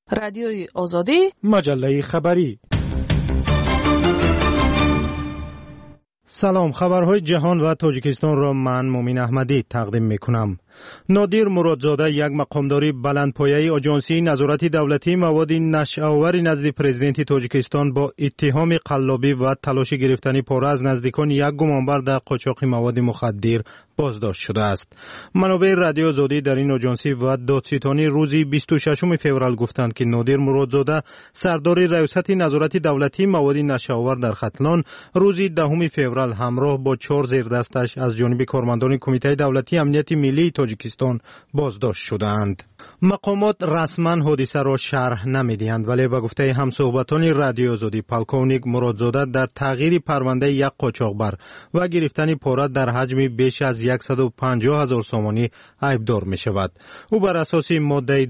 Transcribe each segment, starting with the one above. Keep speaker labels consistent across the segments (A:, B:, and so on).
A: رادیوی آزادی،
B: مجله خبری. سلام، خبرهای جهان و تاجیکستان را من مومین احمدی تقدیم میکنم. نادیر مرادزاده، یک مقامداری بلندپایه آژانسی نظارت دولتی مواد نشه‌آور نزد پرزیدنت تاجیکستان با اتهام قلابی و تلاش گرفتن پاره از نزدیکان یک گمانبر در قاچاق مواد مخدر بازداشت شده است. منابع رادیو آزادی در این آژانسی و دادستانی روز 26 فوریه گفتند که نادیر مرادزاده، سردار ریاست نظارت دولتی مواد نشه‌آور در ختلان، روز 10 فوریه همراه با 4 زیردستش از جانب کارمندان کمیته دولتی امنیت ملی تاجیکستان بازداشت شدند. مقامات رسما حادثه را شرح نمیدهند، ولی به گفته همصحبتان رادیو آزادی، پالکونیک مرادزاده در تغییر پرونده یک قاچاقبر و گرفتن پاره در حجم بیش از 150,000 سومانی عیبدار می شود. او بر اساس ماده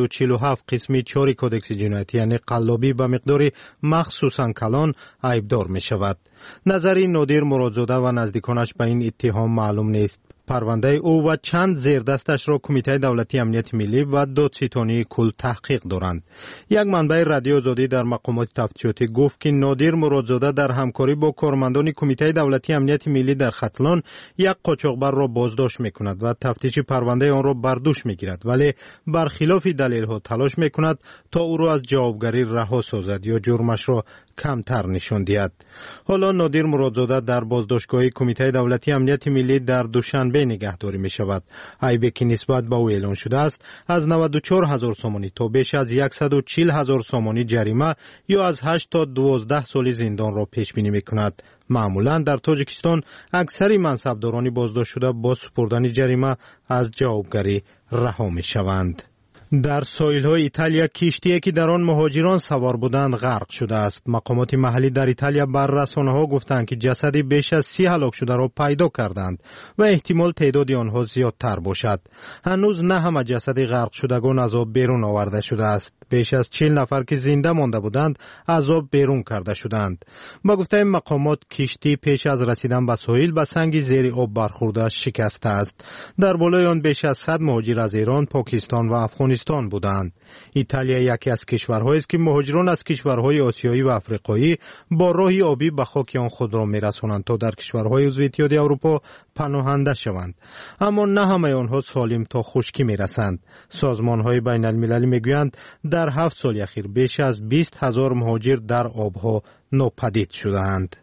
B: 247 قسم 4 کدکس جنایتی یعنی قلابی به مقدار مخصوصاً کلان عیبدار می شود. نظری نادیر مرادزاده و نزدیکانش به این اتهام معلوم نیست. پرونده او و چند زیردستش را کمیته دولتی امنیت ملی و دادستانی کل تحقیق دارند. یک منبع رادیو آزادی در مقامات تفتیشاتی گفت که نادیر مرادزاده در همکاری با کارمندان کمیته دولتی امنیت ملی در ختلان یک قاچاقبر را بازداشت میکند و تفتیش پرونده آن را بر دوش میگیرد، ولی برخلاف دلیل ها تلاش میکند تا او را از جوابگری رها سازد یا جرمش را کمتر نشان دهد. حالا نادیر مرادزاده در بازداشتگاه کمیته دولتی امنیت ملی در دوشنبه نگهداری می شود. عیبی که نسبت به او اعلان شده است از 94,000 سومانی تا بیش از 140,000 سومانی جریمه یا از 8 تا 12 سال زندان را پیش بینی می کند. معمولا در تاجیکستان اکثر منصبداران بازداشت شده با سپردن جریمه از جوابگری رها می شوند. در ساحل‌های ایتالیا کشتی‌ای که در آن مهاجران سوار بودند غرق شده است. مقامات محلی در ایتالیا بر رسانه‌ها گفتند که جسد بیش از 30 هلاک شده را پیدا کردند و احتمال تعداد آنها زیادتر باشد. هنوز نه همه جسد غرق شدگان از آب بیرون آورده شده است. بیش از 40 نفر که زنده مانده بودند از آب بیرون کرده شدند. با گفته مقامات کشتی پیش از رسیدن به ساحل به سنگ زیر آب برخورده شکسته است. در بالای آن بیش از 100 مهاجر از ایران، پاکستان و افغانستان بودند. ایتالیا یکی از کشورهایی است که مهاجران از کشورهای آسیایی و افریقایی با راه آبی به خاک آن خود را میرسانند تا در کشورهای عضو اتحاد اروپا پناهنده شوند. اما نه همه آنها سالم تا خشکی میرسند. سازمان‌های بین المللی میگویند در 7 سال اخیر بیش از 20,000 مهاجر در آبها ناپدید شدند.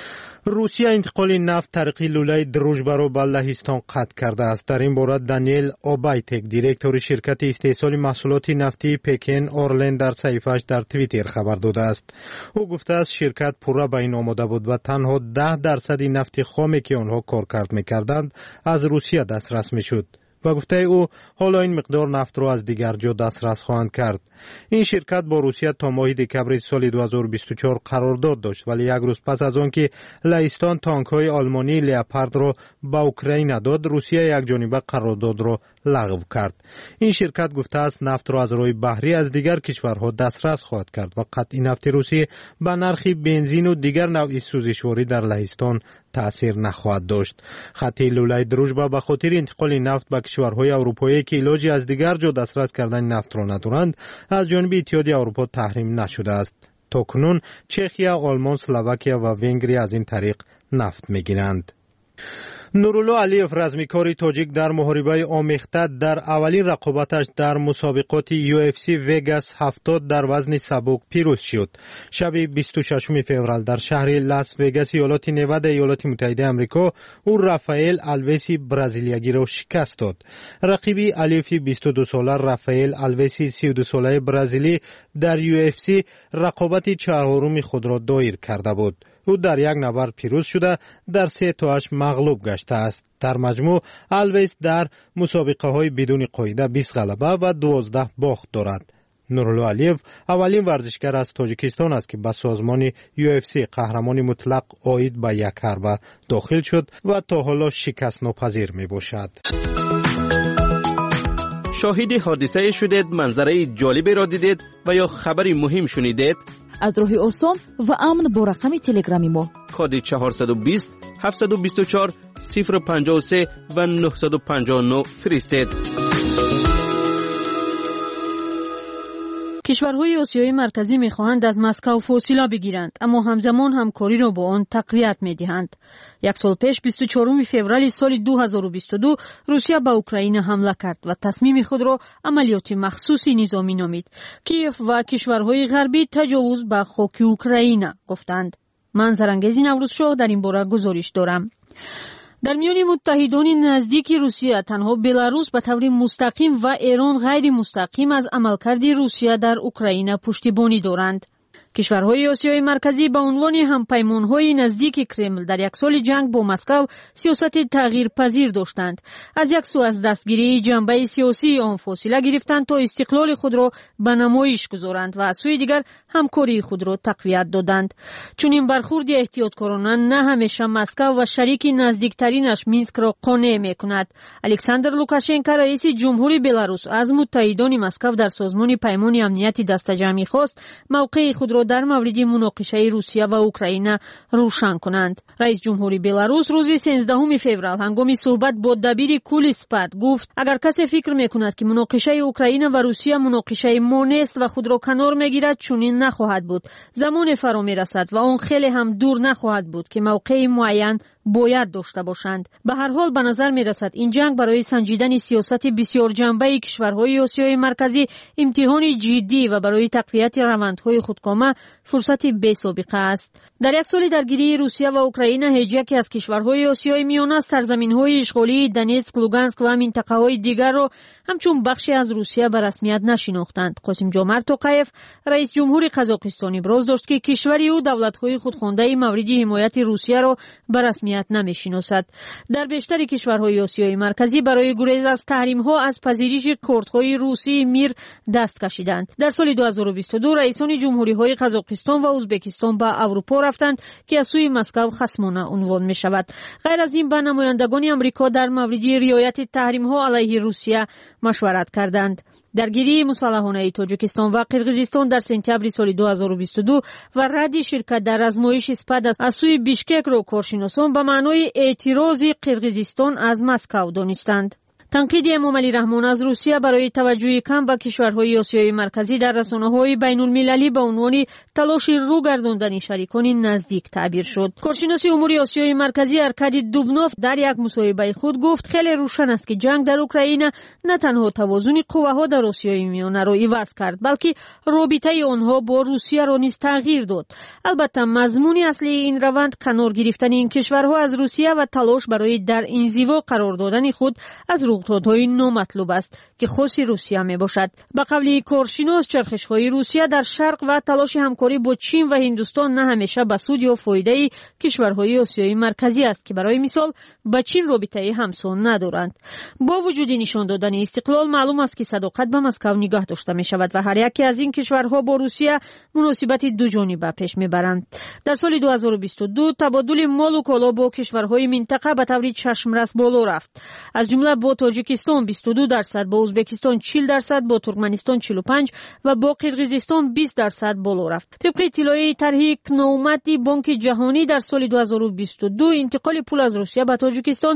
B: روسیه انتقال نفت طریق لوله دروژبه را به لهستان قطع کرده است. در این باره دانیل اوبایتک، دیرکتور شرکت استحصال محصولات نفتی پکن اورلند، در صحیفه‌اش در توییتر خبر داده است. او گفته است شرکت پورا به این آماده بود و تنها 10% نفت خامی که آنها کارکرد می‌کردند از روسیه دسترس می‌شد. و گفته او حالا این مقدار نفت را از دیگر جا دسترس خواهند کرد. این شرکت با روسیه تا ماه دکمبر سال 2024 قرارداد داشت، ولی یک روز پس از آن که لهستان تانک‌های آلمانی لئوپارد را به اوکراین داد، روسیه یک جانبه قرارداد را لغو کرد. این شرکت گفته است نفت را از راه بحری از دیگر کشورها دسترس خواهد کرد و قطع نفت روسیه به نرخ بنزین و دیگر نوع سوزشواری در لهستان تأثیر نخواهد داشت. خط لوله دروژبه به خاطر انتقال نفت به کشورهای اروپایی که علاجی از دیگر جا دسترس کردن نفت را ندارند از جانب اتحاد اروپا تحریم نشده است. تاکنون چخیا، آلمان، اسلواکیا و ونگریا از این طریق نفت میگیرند. نورالله علیف، رزمیکار تاجیک در محاربه آمیخته، در اولین رقابتش در مسابقات UFC وگاس 70 در وزن سبک پیروز شد. شب 26 فوریه در شهر لاس وگاس ایالات نوادا ایالات متحده آمریکا او رافائل آلویسی برزیلیایی را شکست داد. رقیبی علیف 22 ساله رافائل آلویسی 32 ساله برزیلی در UFC رقابت چهارم خود را دایر کرده بود. او در یک نبرد پیروز شده در 3-8 مغلوب گشته است. در مجموع آلویس در مسابقه های بدون قاعده 20 غلبه و 12 باخت دارد. نورالله علیف اولین ورزشگر از تاجیکستان است که به سازمان UFC قهرمان مطلق عاید به یک حربه داخل شد و تا حالا شکست ناپذیر می باشد.
C: شاهد حادثه شدید، منظره جالبی را دیدید و یا خبری مهم شنیدید؟
D: از راه آسان و امن با رقم تلگرامی ما
C: کد 420 724 053 و 959 فرستید.
A: کشورهای آسیای مرکزی می‌خواهند از مسکو فاصله بگیرند، اما همزمان همکاری را با آن تقویت می‌دهند. یک سال پیش 24 فوریه سال 2022 روسیه به اوکراین حمله کرد و تصمیم خود را عملیات مخصوصی نظامی نامید. کیف و کشورهای غربی تجاوز به خاک اوکراین گفتند. من زرنگیز نوروزشاه در این باره گزارش دارم. در میان متحدان نزدیک روسیه تنها بلاروس به طور مستقیم و ایران غیر مستقیم از عملکرد روسیه در اوکراین پشتیبانی دارند. کشورهای آسیای مرکزی به عنوان همپیمانهای نزدیک کرمل در یک سال جنگ با مسکو سیاست تغییر پذیر داشتند. از یک سو از دستگیری جنبه سیاسی آن فاصله گرفتند تا استقلال خود را به نمایش گذارند و از سوی دیگر همکاری خود را تقویت دادند. چون این برخورد احتیاطکارانه نه همیشه مسکو و شریک نزدیکترینش مینسک را قانع می‌کند. الکساندر لوکاشنکو رئیس جمهوری بلاروس از متحدان مسکو در سازمان پیمان امنیت دسته‌جمعی خواست موقع خود را در مورد مناقشه روسیه و اوکراین روشن کنند. رئیس جمهوری بلاروس روز 13 فوریه هنگام صحبت با دبیر کل سپاه گفت اگر کسی فکر میکند که مناقشه اوکراین و روسیه مناقشه ما نیست و خود را کنار میگیرد، چنین نخواهد بود. زمان فرا میرسد و آن خیلی هم دور نخواهد بود که موقع معین باید داشته باشند. به هر حال به نظر می رسد این جنگ برای سنجیدن سیاست بسیار جنبه کشورهای آسیای مرکزی امتحان جدی و برای تقویت روندهای خودکامه فرصت بی‌سابقه است. در یک سال درگیری روسیه و اوکراین هیچ یکی از کشورهای آسیای میانه سرزمین‌های اشغالی دونتسک، لوگانسک و منطقه‌های دیگر را همچون بخشی از روسیه به رسمیت نشناختند. قاسم جمعت توقیف رئیس جمهور قزاقستان ابراز داشت که کشور او دولت‌های خودخوانده مورد حمایت روسیه را به رسمیت نمی‌شناسد. در بیشتر کشورهای آسیای مرکزی برای گریز از تحریم‌ها از پذیرش کردهای روسی میر دست کشیدند. در سال 2022 رئیسان جمهوری‌های قزاقستان و ازبکستان به اروپا رفتند که از سوی مسکو خصمانه عنوان می‌شود. غیر از این با نمایندگان آمریکا در مورد رعایت تحریم‌ها علیه روسیه مشورت کردند. درگیری مسلحانه تاجیکستان و قرقیزستان در سپتامبر سال 2022 و رد شرکت در آزمایش سپاد از سوی بیشکک را کارشناسان به معنای اعتراض قرقیزستان از مسکو دانستند. تنقید امام علی رحمان از روسیه برای توجه کم به کشورهای آسیای مرکزی در رسانه‌های بین‌المللی به عنوان تلاش رو گرداندن شریکان نزدیک تعبیر شد. کارشناس امور آسیای مرکزی ارکادی دوبنوف در یک مصاحبه خود گفت خیلی روشن است که جنگ در اوکراین نه تنها توازن قواها در آسیای میانه را عوض کرد، بلکه رابطه آنها با روسیه را نیز تغییر داد. البته مضمون اصلی این روند کنار گرفتن این کشورها از روسیه و تلاش برای در انزوا قرار دادن خود از رویدادهای نامطلوب است که خاص روسیه می باشد. به قول کارشناس چرخش‌های روسیه در شرق و تلاش همکاری با چین و هندوستان نه همیشه به سود یا فایده کشورهای آسیای مرکزی است که برای مثال با چین رابطه همسان ندارند. با وجود نشان دادن استقلال معلوم است که صداقت به مسکو نگاه داشته می شود و هر یکی از این کشورها با روسیه مناسبت دو جانبه پیش می برند. در سال 2022 تبادل مال و کالا با کشورهای منطقه به طور چشمرس بالا رفت. از جمله با تاجیکستان 22%، با ازبکستان 40%، با ترکمنستان 45% و با قرقیزستان 20% بالا رفت. طبق اطلاعیه طرح نومدی بانک جهانی در سال 2022 انتقال پول از روسیه به تاجیکستان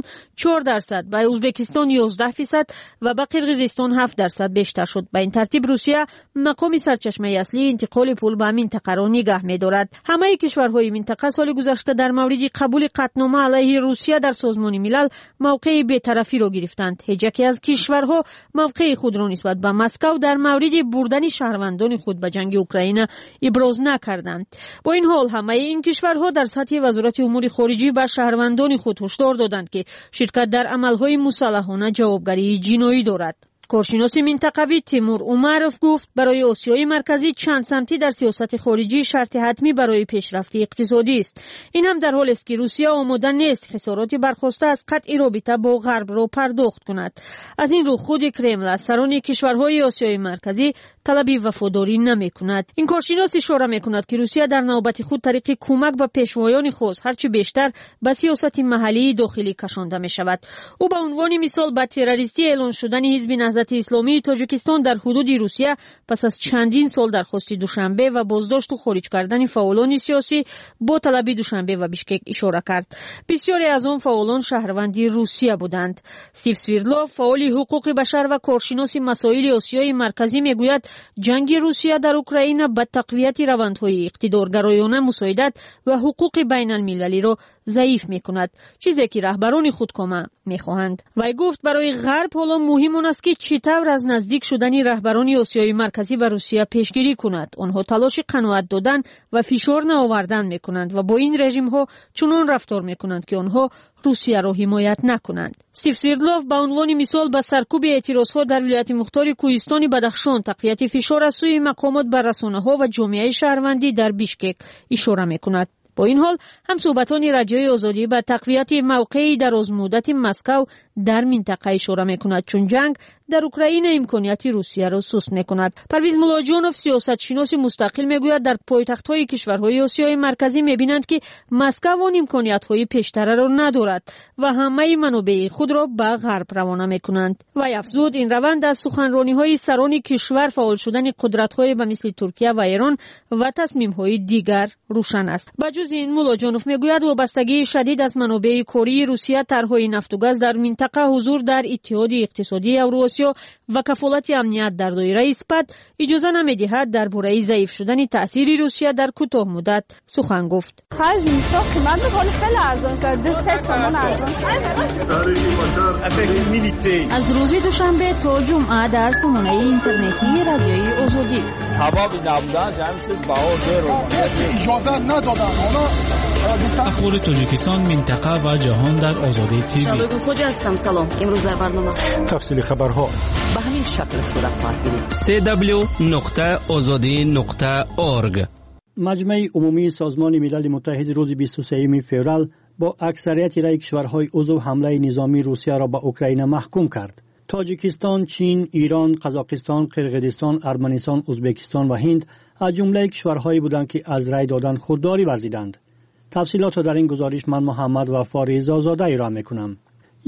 A: 4%، به ازبکستان 11% و به قرقیزستان 7% بیشتر شد. به این ترتیب روسیه مقام سرچشمه اصلی انتقال پول به منطقه را نگه می‌دارد. همه کشورهای منطقه سال گذشته در مورد قبول قطعنامه علیه روسیه در سازمان ملل موقع بی‌طرفی را گرفتند. هیچ یکی از کشورها موقع خود را نسبت به مسکو در مورد بردن شهروندان خود به جنگ اوکراین ابراز نکردند. با این حال همه این کشورها در سطح وزارت امور خارجه به شهروندان خود هشدار دادند که شرکت در عملهای مسلحانه جوابگری جنایی دارد. کارشناس منطقوی تیمور عمرف گفت برای آسیای مرکزی چند سمتی در سیاست خارجی شرط حتمی برای پیشرفت اقتصادی است. این هم در حالی است که روسیه آماده نیست خسارات برخواسته از قطع رابطه با غرب را پرداخت کند. از این رو خود کرمل از سران کشورهای آسیای مرکزی طلب وفاداری نمی‌کند. این کارشناس اشاره می‌کند که روسیه در نوبت خود طریق کمک به پیشوایان خود هرچی بیشتر به سیاست محلی داخلی کشانده می‌شود. او به عنوان مثال به تروریستی اعلان شدن حزب نهضت اسلامی تاجیکستان در حدود روسیه پس از چندین سال درخواست دوشنبه و بازداشت و خارج کردن فعالان سیاسی با طلب دوشنبه و بیشکک اشاره کرد. بسیاری از آن فعالان شهروندی روسیه بودند. استیو سویردلوف، فعال حقوق بشر و کارشناس مسائل آسیای مرکزی میگوید جنگ روسیه در اوکراین به تقویت روندهای اقتدارگرایانه مساعدت و حقوق بین المللی را ضعیف میکند، چیزی که رهبران خودکامه میخواهند. وی گفت برای غرب حالا مهم آن است که چطور از نزدیک شدن رهبران آسیای مرکزی به روسیه پیشگیری کند. آنها تلاش قناعت دادن و فشار نآوردن میکنند و با این رژیم ها چنان رفتار میکنند که آنها روسیه را حمایت نکنند. استیو سویردلوف به عنوان مثال به سرکوب اعتراضها در ولایت مختار کوهستان بدخشان، تقویت فشار از سوی مقامات بر رسانه‌ها و جامعه شهروندی در بیشکک اشاره میکند. با این حال هم صحبتان رادیوی آزادی به تقویت موقعی در مدت مسکو در منطقه اشاره میکند، چون جنگ در اوکراین امکانیت روسیه را سست میکند. پرویز ملاجانوف، سیاستشناس مستقل، میگوید در پایتخت‌های کشورهای آسیای مرکزی میبینند که مسکو آن امکانیت‌های پیشتر را ندارد و همه منابع خود را به غرب روانه میکنند. و افزود این روند از سخنرانی‌های سران کشور، فعال شدن قدرت‌های به مثل ترکیه و ایران و تصمیم‌های دیگر روشن است. بجز این ملاجانوف میگوید وابستگی شدید از منابع کاری روسیه، طرح‌های نفت و گاز در منطقه، حضور در اتحاد اقتصادی اوراسیا و کفالت امنیت در دایره اثبات اجازه نمی‌دهد درباره ضعیف شدن تأثیر روسیه در کوتاه مدت سخن گفت. از روز دوشنبه تا جمعه در سامانه اینترنتی رادیوی آزادی
E: اخبار تاجیکستان، منطقه و جهان در آزادی تیوی.
F: خوجا هستم. سلام. امروز در برنامه
B: تفصیل خبرها
F: به همین شکل صورت خواهد گرفت.
C: www.azadi.org.
G: مجمع عمومی سازمان ملل متحد روز 23 فوریه با اکثریت رای کشورهای عضو حمله نظامی روسیه را به اوکراین محکوم کرد. تاجیکستان، چین، ایران، قزاقستان، قرقیزستان، ارمنستان، ازبکستان و هند از جمله کشورهایی بودند که از رای دادن خودداری ورزیدند. تفصیلات در این گزارش من محمد وفا رضازاده ارائه میکنم.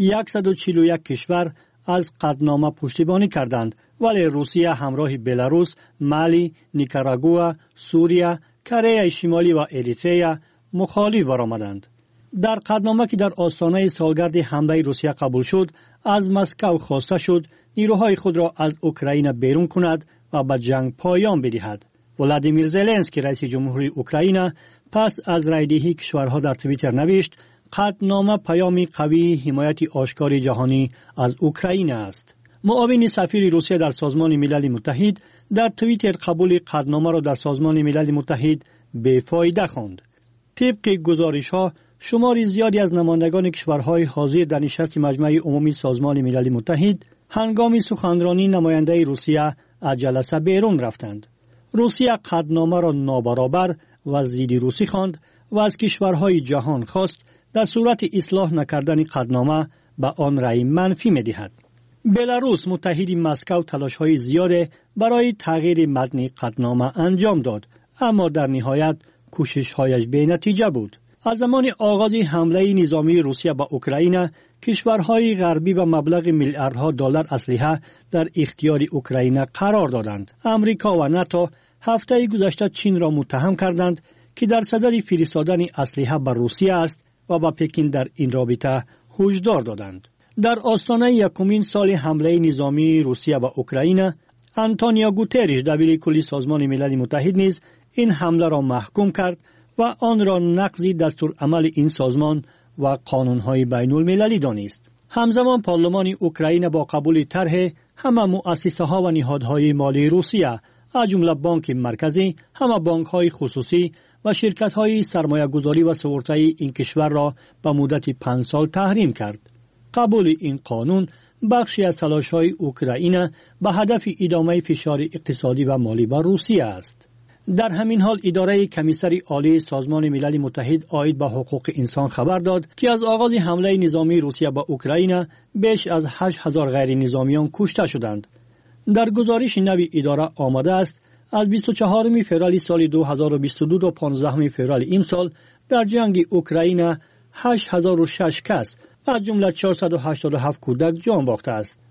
G: 141 کشور از قطعنامه پشتیبانی کردند، ولی روسیه همراه بلاروس، مالی، نیکاراگوآ، سوریه، کره شمالی و اریتریا مخالف برآمدند. در قطعنامه که در آستانه سالگرد حمله روسیه قبول شد، از مسکو خواسته شد نیروهای خود را از اوکراین بیرون کند و به جنگ پایان بدهد. ولادیمیر زلنسکی رئیس جمهوری اوکراین پس از رایدهی کشورها در توییتر نوشت قطعنامه پیامی قوی حمایت آشکار جهانی از اوکراین است. معاون سفیر روسیه در سازمان ملل متحد در توییتر قبول قطعنامه را در سازمان ملل متحد بی‌فایده خواند. طبق گزارش‌ها شماری زیادی از نمایندگان کشورهای حاضر در نشست مجمع عمومی سازمان ملل متحد هنگام سخنرانی نماینده روسیه از جلسه بیرون رفتند. روسیه قطعنامه را نابرابر و ضد روسی خواند و از کشورهای جهان خواست در صورت اصلاح نکردن قطعنامه به آن رأی منفی می‌دهد. بلاروس متحد مسکو تلاش‌های زیاد برای تغییر متن قطعنامه انجام داد، اما در نهایت کوشش‌هایش بی‌نتیجه بود. از زمان آغاز حمله نظامی روسیه به اوکراین، کشورهای غربی به مبلغ میلیاردها دلار اسلحه در اختیار اوکراین قرار دادند. امریکا و ناتو هفته گذشته چین را متهم کردند که در صدد فرستادن اسلحه به روسیه است و به پکین در این رابطه هشدار دادند. در آستانه یکمین سال حمله نظامی روسیه به اوکراین، آنتونیو گوتریش دبیر کل سازمان ملل متحد نیز این حمله را محکوم کرد و آن را نقض دستورالعمل این سازمان و قانون‌های بین المللی دانست. همزمان پارلمان اوکراین با قبول طرح همه مؤسسه‌ها و نهادهای مالی روسیه، از جمله بانک مرکزی، همه بانک‌های خصوصی و شرکت‌های سرمایه‌گذاری و سپرده این کشور را به مدت 5 سال تحریم کرد. قبول این قانون بخشی از تلاش‌های اوکراین به هدف ادامه فشار اقتصادی و مالی بر روسیه است. در همین حال اداره کمیسر عالی سازمان ملل متحد عاید به حقوق انسان خبر داد که از آغاز حمله نظامی روسیه به اوکراین بیش از 8000 غیر نظامیان کشته شدند. در گزارش نوی اداره آمده است از 24 فوریه سال 2022 تا 15 فوریه امسال در جنگ اوکراین 8006 کس از جمله 487 کودک جان باخته است.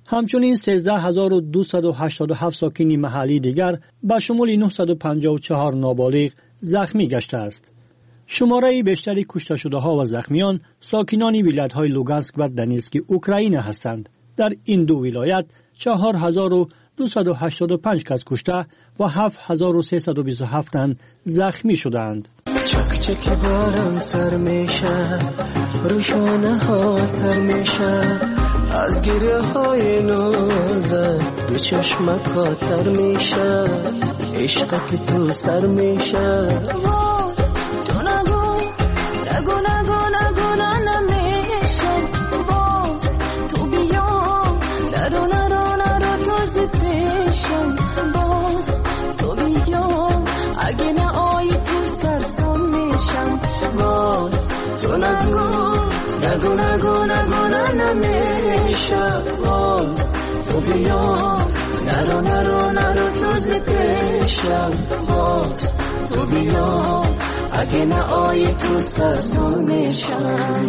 G: همچنین 13287 ساکن محلی دیگر به شمول 954 نابالغ زخمی گشته است. شماره بیشتری کشته شده ها و زخمیان ساکنان ولایت های لوگانسک و دنیتسک اوکراین هستند. در این دو ولایت 4285 کس کشته و 7327 تن زخمی شدند.
H: چک چک بارم سر میشه، روشانه ها تر میشه، از گریه های نازت دو چشمک ها تر میشه، عشق که تو سر میشه. تو نگو نگو نگو نگو نمیشه، باز تو بیا نرو نرو نرو تازه پیشم، باز تو بیا اگه نه آیی تو سرسان میشم، باز تو نگو نگو نگو نگو نمیشه، باز تو بیا نرو نرو نرو تازه پیشم، باز تو بیا اگه نه آیی تو سرسان میشم.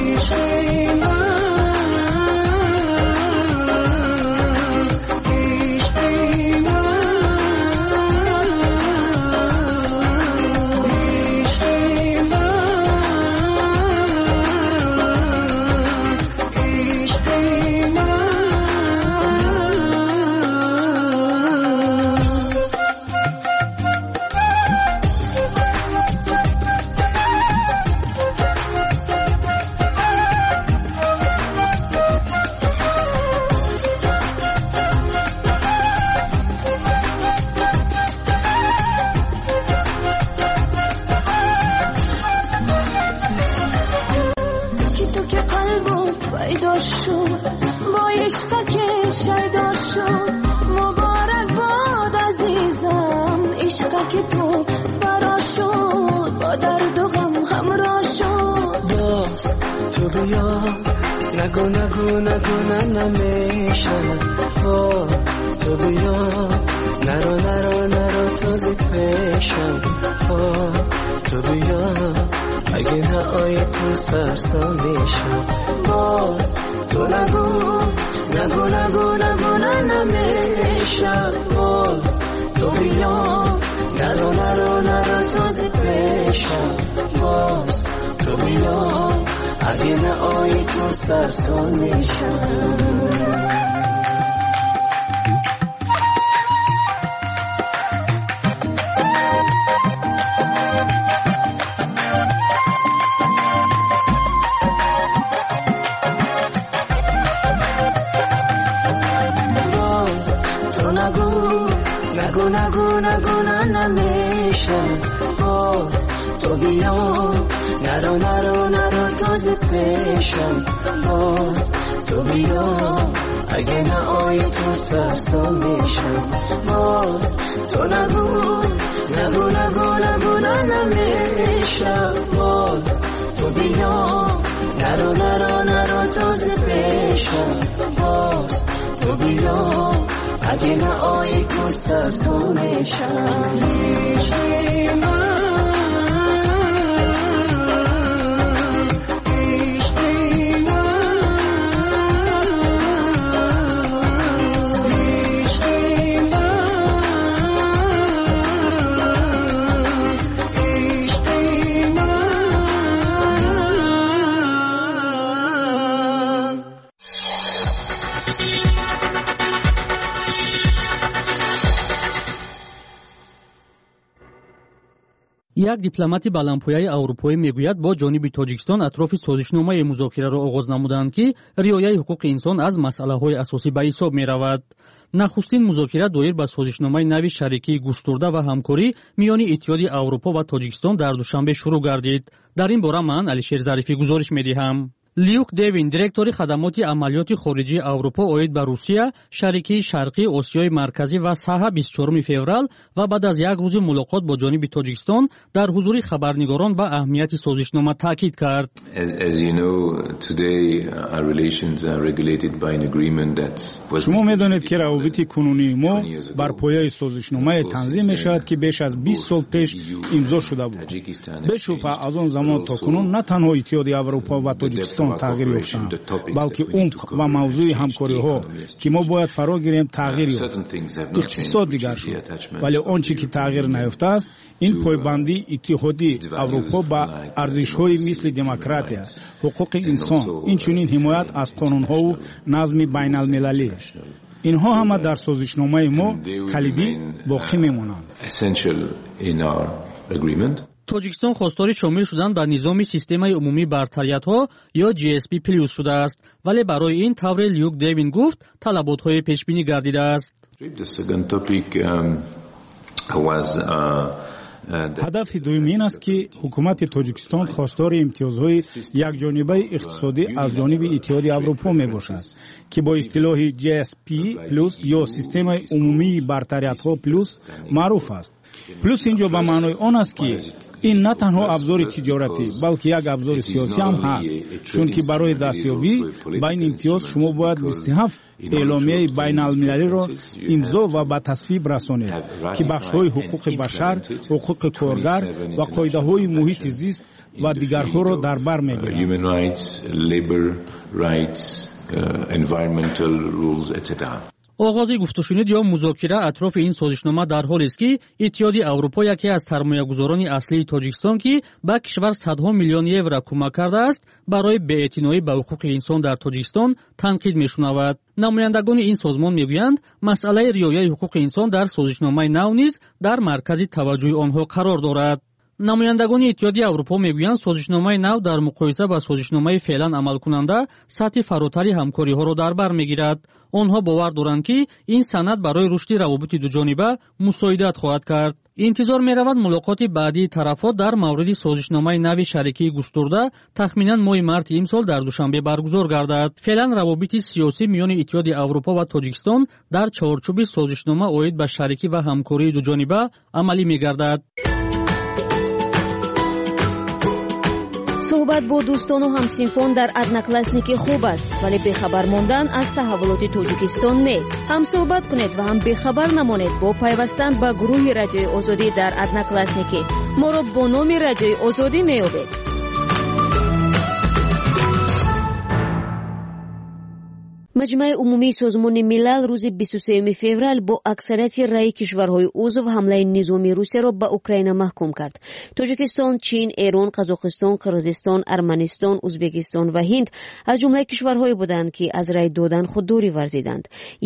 H: نگو نگو نگو نمیشه، تو بیا نرو نرو نرو تازه پیشم، تو بیا اگه نه آیه تو سرسان میشم، باز تو نگو نگو نگو نگو نمیشه، باز تو بیا نرو نرو نرو تازه پیشم، باز تو بیا اگه نه آیی تو سرسان میشم. نگو نگو نگو نمیشه، باز تو بیا نرو نرو نرو تازه پیشم، باز تو بیا اگه نه آیی تو سرسان میشم، باز تو نگو نگو نگو نگو نمیشه، باز تو بیا نرو نرو نرو تازه پیشم، باز تو بیا اگه نه آیی تو سرسان میشم.
I: یک دیپلماتی баландпояи аврупоӣ мегӯяд бо ҷониби тоҷикистон атрофи созишномаи музокираро оғоз намуданд ки риояи ҳуқуқи инсон аз масъалаҳои асосӣ ба ҳисоб меравад. нахустин музокира доир ба созишномаи нави шарикии густурда ва ҳамкорӣ миёни иттиҳоди аврупо ва тоҷикистон дар душанбе шурӯъ гардид. дар ин бора ман Алишер Зарифӣ гузориш медиҳам. Люк Девин, директори хадамоти амалиёти хориҷии Аврупо оид ба Русия, шарикии Шарқии Осиёи Марказӣ ва Саҳа 24 феврал ва баъд аз як рӯзи мулоқот бо ҷониби Тоҷикистон дар ҳузури хабарнигорон ба аҳамияти созишнома таъкид кард.
J: шумо медонед ки равобити кунунии мо бар пояи созишномае танзим мешавад ки беш аз 20 сол пеш имзо шуда буд. бешубҳа аз он замон то кунун на танҳо иттиҳоди Аврупо ва Тоҷикистон тоҷикистон тағйир ёфтанд, балки умқ ва мавзӯи ҳамкориҳо ки мо бояд фаро гирем тағйир ёфт. иқтисод дигар шуд, вале он чӣ ки тағйир наёфтааст, ин пойбандии иттиҳоди аврупо ба арзишҳои мисли демократия, ҳуқуқи инсон, инчунин ҳимоят аз қонунҳову назми байналмилалӣ. инҳо ҳама дар созишномаи мо калидӣ боқӣ мемонанд.
I: тоҷикистон хостори шомил шудан ба низоми системаи умумии бартариятҳо ё GSP+ шудааст, вале барои ин тавре Люк Девин гуфт талаботҳое пешбинӣ гардидааст.
J: ҳадафи дуюм ин аст ки ҳукумати тоҷикистон хостори имтиёзҳои якҷонибаи иқтисодӣ аз ҷониби иттиҳоди аврупо мебошад, ки бо истилоҳи GSP+ ё системаи умумии бартариятҳо плюс маъруф аст. плюс инҷо ба маънои он аст ки ин на танҳо абзори тиҷоратӣ, балки як абзори сиёсӣ ҳам ҳаст, чунки барои дастёбӣ ба ин имтиёз шумо бояд 27 эъломияи байналмилалиро имзо ва ба тасвиб расонед, ки бахшҳои ҳуқуқи башар, ҳуқуқи коргар ва қоидаҳои муҳити зист ва дигарҳоро дар бар мегирад.
I: оғози гуфтушунид ё музокира атрофи ин созишнома дар ҳолест ки иттиҳоди аврупо яке аз сармоягузорони аслии тоҷикистон ки ба кишвар садҳо миллион евро кӯмак кардааст, барои беэътиноӣ ба ҳуқуқи инсон дар тоҷикистон танқид мешунавад. намояндагони ин созмон мегӯянд масъалаи риояи ҳуқуқи инсон дар созишномаи нав низ дар маркази таваҷҷӯҳи онҳо қарор дорад. намояндагони иттиҳоди аврупо мегӯянд созишномаи нав дар муқоиса ба созишномаи феълан амалкунанда сатҳи фаротари ҳамкориҳоро дар бар мегирад. онҳо бовар доранд ки ин санад барои рушди равобити дуҷониба мусоидат хоҳад кард. интизор меравад мулоқоти баъдии тарафҳо дар мавриди созишномаи нави шарикии густурда тахминан моҳи марти имсол дар душанбе баргузор гардад. феълан равобити сиёсӣ миёни иттиҳоди аврупо ва тоҷикистон дар чаҳорчӯби созишнома оид ба шарикӣ ва ҳамкории дуҷониба амалӣ мегардад.
K: суҳбат бо дӯстону ҳамсинфон дар одноклассники хуб аст, вале бехабар мондан аз таҳаввулоти Тоҷикистон не. ҳам суҳбат кунед ва ҳам бехабар намонед бо пайвастан ба гурӯҳи Радиои Озодӣ дар одноклассники. моро бо номи Радиои Озодӣ меёбед. маҷмӯи умумии созмони милал рӯзи 23 феврал бо аксарияти раи кишварҳои узв ҳамлаи низоми Русияро ба Украина маҳкум кард. Тоҷикистон, Чин, Эрон, Қазоқистон, Қирғизистон, Арманистон, Узбекистон ва Ҳинд аз ҷумлаи кишварҳое буданд, ки аз рай додан худдорӣ варзиданд.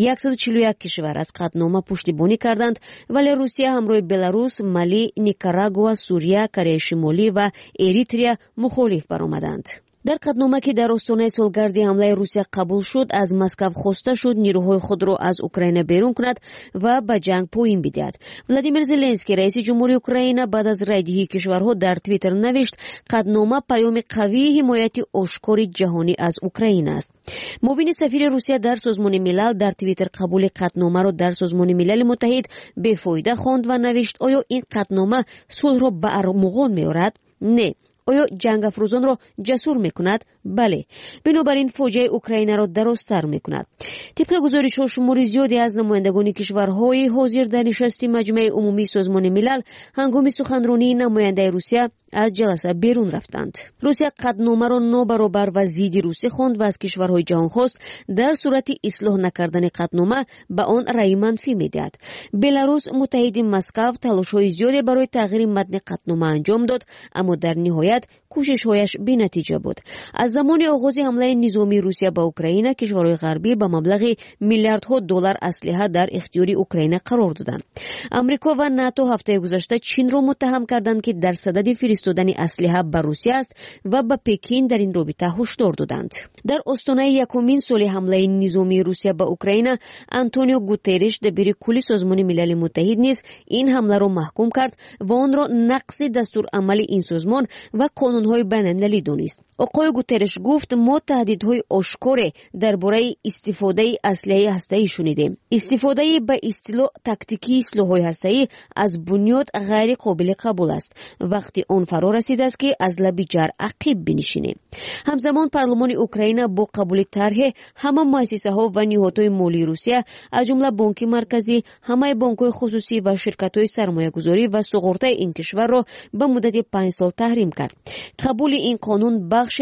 K: 141 кишвар аз қатнома пуштибонӣ карданд, вале Русия ҳамроҳи Беларус, Мали, Никарагуа, Сурия, Кореяи Шимолӣ ва Эритрия мухолиф баромаданд. дар қатнома ки дар остонаи солгарди ҳамлаи Русия қабул шуд, аз Москав хоста шуд нирӯҳои худро аз Украина берун кунад ва ба ҷанг поин бидиҳад. Владимир Зеленский, раиси ҷумҳурии Украина, баъд аз райдиҳии кишварҳо дар Твиттер навишт: қатнома паёми қавии ҳимояти ошкори ҷаҳонӣ аз Украина аст. муовини сафири Русия дар Созмони милал дар Твиттер қабули қатномаро дар Созмони милали Муттаҳид бефоида хонд ва навишт: оё ин қатнома сулҳро ба армуғон меорад? Не. оё ҷангафрӯзонро ҷасур мекунад? бале. бинобар ин фоҷиаи Украинаро дарозтар мекунад. тибқи гузоришҳо, шумори зиёде аз намояндагони кишварҳои ҳозир дар нишасти маҷмӯи умумии Созмони милал ҳангоми суханронии намояндаи Русия аз ҷаласа берун рафтанд. Русия қатномаро нобаробар ва зидди Русӣ хонд ва аз кишварҳои ҷаҳон хост дар сурати ислоҳ накардани қатнома ба он раи манфӣ медиҳад. Беларус, муттаҳиди Москав, талошҳои зиёде барои тағйири матни қатнома анҷом дод, аммо дар ниҳоят кӯшишҳояш бенатиҷа буд. аз замони оғози ҳамлаи низомии Русия ба Украина, кишварҳои ғарбӣ ба маблағи миллиардҳо доллар аслиҳа дар ихтиёри Украина қарор доданд. амрико ва НАТО ҳафтаи гузашта Чинро муттаҳам карданд, ки дар садади фиристодани аслиҳа ба Русия аст ва ба Пекин дар ин робита ҳушдор доданд. дар остонаи якумин соли ҳамлаи низомии Русия ба Украина, Антонио Гутерриш, дабири кулли Созмони милали Муттаҳид низ ин ҳамларо маҳкум кард ва онро нақси дастурамали ин созмон ва қонунҳои байналмилалӣ донист. оқои Гутерриш гуфт: мо таҳдидҳои ошкоре дар бораи истифодаи аслиҳаи ҳастаӣ шунидем. истифодаи ба истилоҳ тактикии силоҳҳои ҳастаӣ аз бунёд ғайриқобили қабул аст. вақти он фаро расидааст, ки аз лаби ҷар ақиб бинишинем. ҳамзамон парлумони Украина бо қабули тарҳе ҳама муассисаҳо ва ниҳодҳои молии Русия, аз ҷумла бонки марказӣ, ҳамаи бонкҳои хусусӣ ва ширкатҳои сармоягузорӣ ва суғуртаи ин кишварро ба муддати 5 сол таҳрим кард. қабули ин қонун бахше аз талош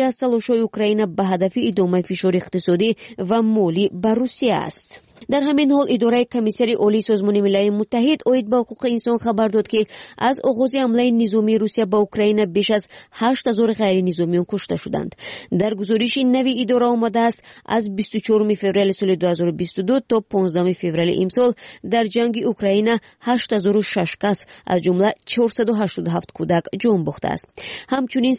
K: تلاش‌های اوکراین به هدف ادامه فشار اقتصادی و مالی بر روسیه است. در همین حال اداره کمیسری عالی سازمان ملل متحد اوید به حقوق انسان خبر داد که از آغاز حمله نظامی روسیه به اوکراین بیش از 8000 غیر نظامیان کشته شدند. در گزارش نوی اداره آمده است از 24 فوریه سال 2022 تا 15 فوریه امسال در جنگ اوکراین 8006 کس از جمله 487 کودک جان باخته است. همچنین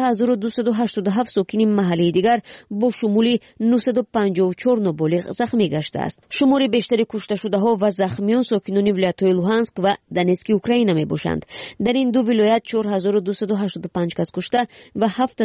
K: 13287 ساکن محلی دیگر با شمول 954 نابالغ زخمی گشته است. شمار بیشتری کشته شده ها و زخمیان ساکنان ولایت‌های لوهانسک و دونتسک اوکراین می باشند. در این دو ولایت 4285 کس کشته و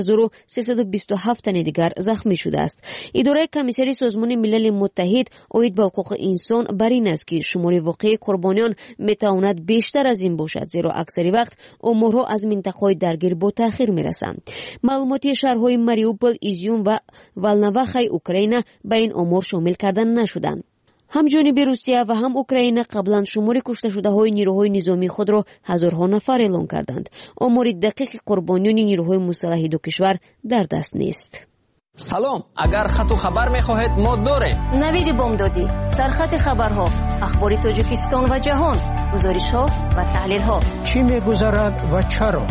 K: 7327 تن دیگر زخمی شده است. اداره کمیسری سازمان ملل متحد اوید به حقوق انسان بر این است که شمار واقعی قربانیان می تواند بیشتر از این باشد، زیرا اکثر وقت امورها از منطقه‌های درگیر با تأخیر می رسند. معلوماتی شهرهای ماریوپول، ایزیوم و والنواخای اوکراین به این امور شامل کردن نشدند. هم جانب روسیه و هم اوکراین قبلا شمار کشته شده های نیروهای نظامی خود را هزارها نفر اعلام کردند. آمار دقیق قربانیان نیروهای مسلح دو کشور در دست نیست.
L: سلام، اگر خط و خبر می‌خواهید ما داریم.
F: نوید بامدادی، سرخط خبرها، اخبار تاجیکستان و جهان، گزارش‌ها و تحلیل‌ها.
M: چی می‌گذرد و چرا؟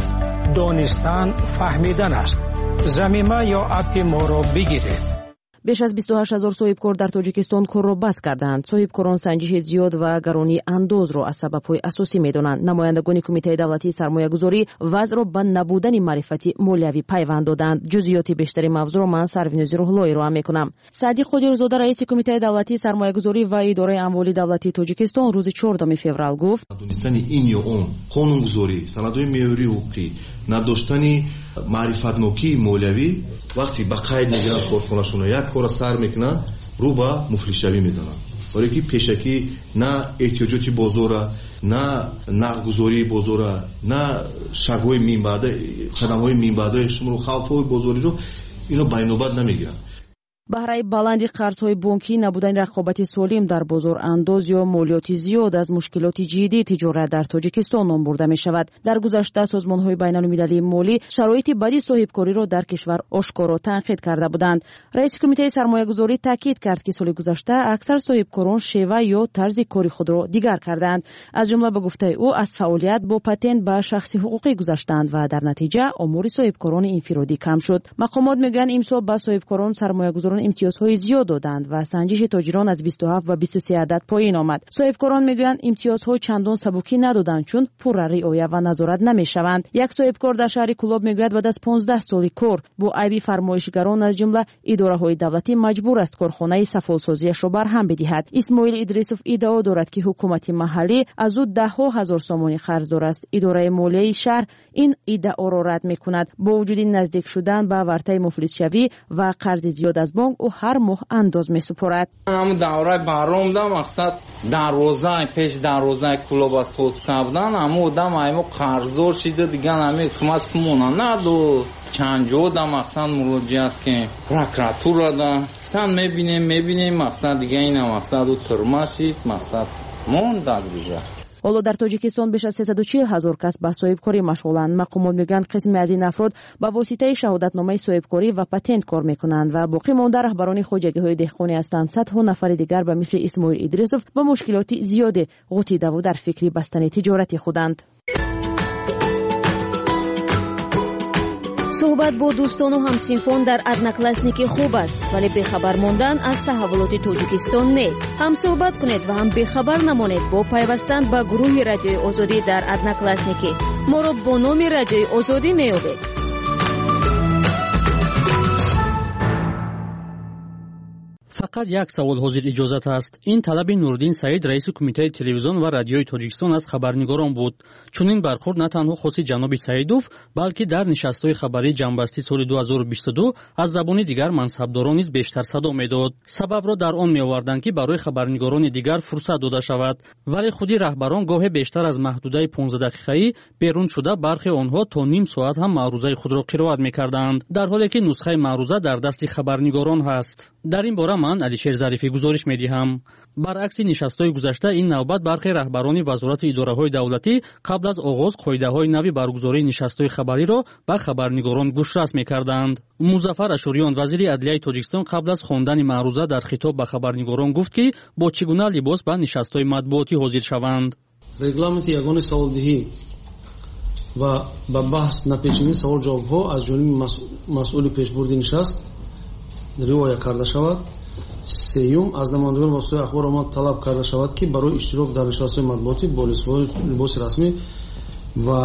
M: دانستن فهمیدن است. زمینه یا اپ ما را بگیرید.
D: بیش از 28000 صاحبکار در تاجیکستان کار را بس کردند. صاحبکاران سنجش زیاد و گرانی انداز را از سبب‌های اساسی می‌دانند. نمایندگان کمیته دولتی سرمایه‌گذاری وضع را به نبودن معرفتی مالیوی پیوند دادند. جزئیات بیشتری موضوع را من سرویناز روحلایی را می‌کنم. صادق قادرزاده رئیس کمیته دولتی سرمایه‌گذاری و اداره اموال دولتی تاجیکستان روز 14 فوریه گفت:
N: دونستن این یا اون قانونگذاری، سندهای معیاری حقوقی، نداشتن معرفت‌نوکی مالیوی وقتی به قید میگیرن کارخونه‌شون و یک کار سر میکنن رو به مفلس‌شوی میزنن. برای که پیشکی نه احتیاجاتی بازار، نه نقدگذاری بازار، نه شگوی مینبعده، قدم‌های مینبعده شما رو خوف‌های بازاری رو اینو بین‌نوبت نمیگیرن.
D: بهره بلندی قرض‌های بانکی، نبودن رقابت سالم در بازار انداز یا مالیات زیاد از مشکلات جدی تجارت در تاجیکستان نام برده می شود. در گذشته سازمان‌های بین‌المللی مالی شرایط بدی صاحبکاری را در کشور آشکارا تنقید کرده بودند. رئیس کمیته سرمایه‌گذاری تاکید کرد که سال گذشته اکثر صاحبکاران شیوه یا طرز کاری خود را دیگر کردند. از جمله به گفته او از فعالیت با پتنت به شخصی حقوقی گذشتند و در نتیجه امور صاحبکاران انفرادی کم شد. مقامات میگویند امسال به صاحبکاران سرمایه‌گذاران امتیازهای زیاد دادند و سنجش تاجران از 27 و 23 عدد پایین آمد. صاحبکاران میگویند امتیازها چندان سبکی ندادند چون پر رعایت و نظارت نمیشوند. یک صاحبکار در شهر کلاب میگوید بعد از 15 سال کار با عیب فرمایشگران از جمله اداره‌های دولتی مجبور است کارخانه سفالسازیش را برهم بدهد. اسماعیل ادریسوف ادعا دارد که حکومت محلی از او ده‌ها هزار سوم قرضدار است. اداره مالیه شهر این ادعا را رد میکند. با وجود نزدیک شدن به ورطه مفلس‌شوی و قرض زیاد از بانک او هر ماه انداز میسپارد.
O: همون دوره برام ده مقصد دروازه پیش دروازه کلوب سوز کردن همون دم ایمو قرضدار شده دیگه همه حکومت سمونه ندو چند جا ده مقصد مراجعت که پروکراتور ده سن میبینیم مقصد دیگه این مقصد و ترماشید مقصد مونده دیگه.
D: حالا در تاجیکستان بیش از 340,000 کس به صاحبکاری مشغولند. مقامات میگویند قسمی از این افراد با واسطه شهادتنامه صاحبکاری و پتنت کار میکنند و باقی مانده رهبران خواجگی‌های دهقانی هستند. صدها نفر دیگر به مثل اسماعیل ادریسوف با مشکلات زیاد غوطیده و در فکر بستن تجارت خودند.
K: صحبت با دوستان و همسنفان در ادناکلاسنیکی خوب است، ولی بخبر ماندن از تحولات تاجیکستان نه. هم صحبت کنید و هم بخبر نمانید با پیوستن به گروه رادیوی آزادی در ادناکلاسنیکی. ما را با نام رادیوی آزادی میابید.
I: فقط یک سوال حاضر اجازت است. این طلب نورالدین سعید رئیس کمیته تلویزیون و رادیوی تاجیکستان از خبرنگاران بود. چون این برخورد نه تنها خاص جناب سعیدوف بلکه در نشست‌های خبری جنبستی سال 2022 از زبان دیگر منصبداران نیز بیشتر صدا میداد. سبب را در آن می‌آوردند که برای خبرنگاران دیگر فرصت داده شود، ولی خودی رهبران گاهی بیشتر از محدوده 15 دقیقه‌ای بیرون شده برخی آنها تا نیم ساعت هم معروضه خود را قرائت می‌کردند، در حالی که نسخه معروضه در دست خبرنگاران هست. در این باره من علیشیر ظریفی گزارش می‌دهم. баръакси нишастҳои гузашта ин навбат бархе раҳбарони вазорати идораҳои давлатӣ қабл аз оғоз қоидаҳои нави баргузории нишастҳои хабариро ба хабарнигорон гӯшрас мекарданд. Музаффар Ашуриён, вазири адлияи Тоҷикистон, қабл аз хондани маъруза дар хитоб ба хабарнигорон гуфт ки бо чӣ гуна либос ба нишастҳои матбуотӣ ҳозир шаванд.
P: регламенти ягони саволдиҳӣ ва ба баҳс напечини савол-ҷавобҳо аз ҷониби масъули пешбурди нишаст риоя карда шавад. сеюм, аз намояндагони воситаҳои ахбор омад талаб карда шавад ки барои иштирок дар нишастҳои матбуотӣ бо либоси расмӣ ва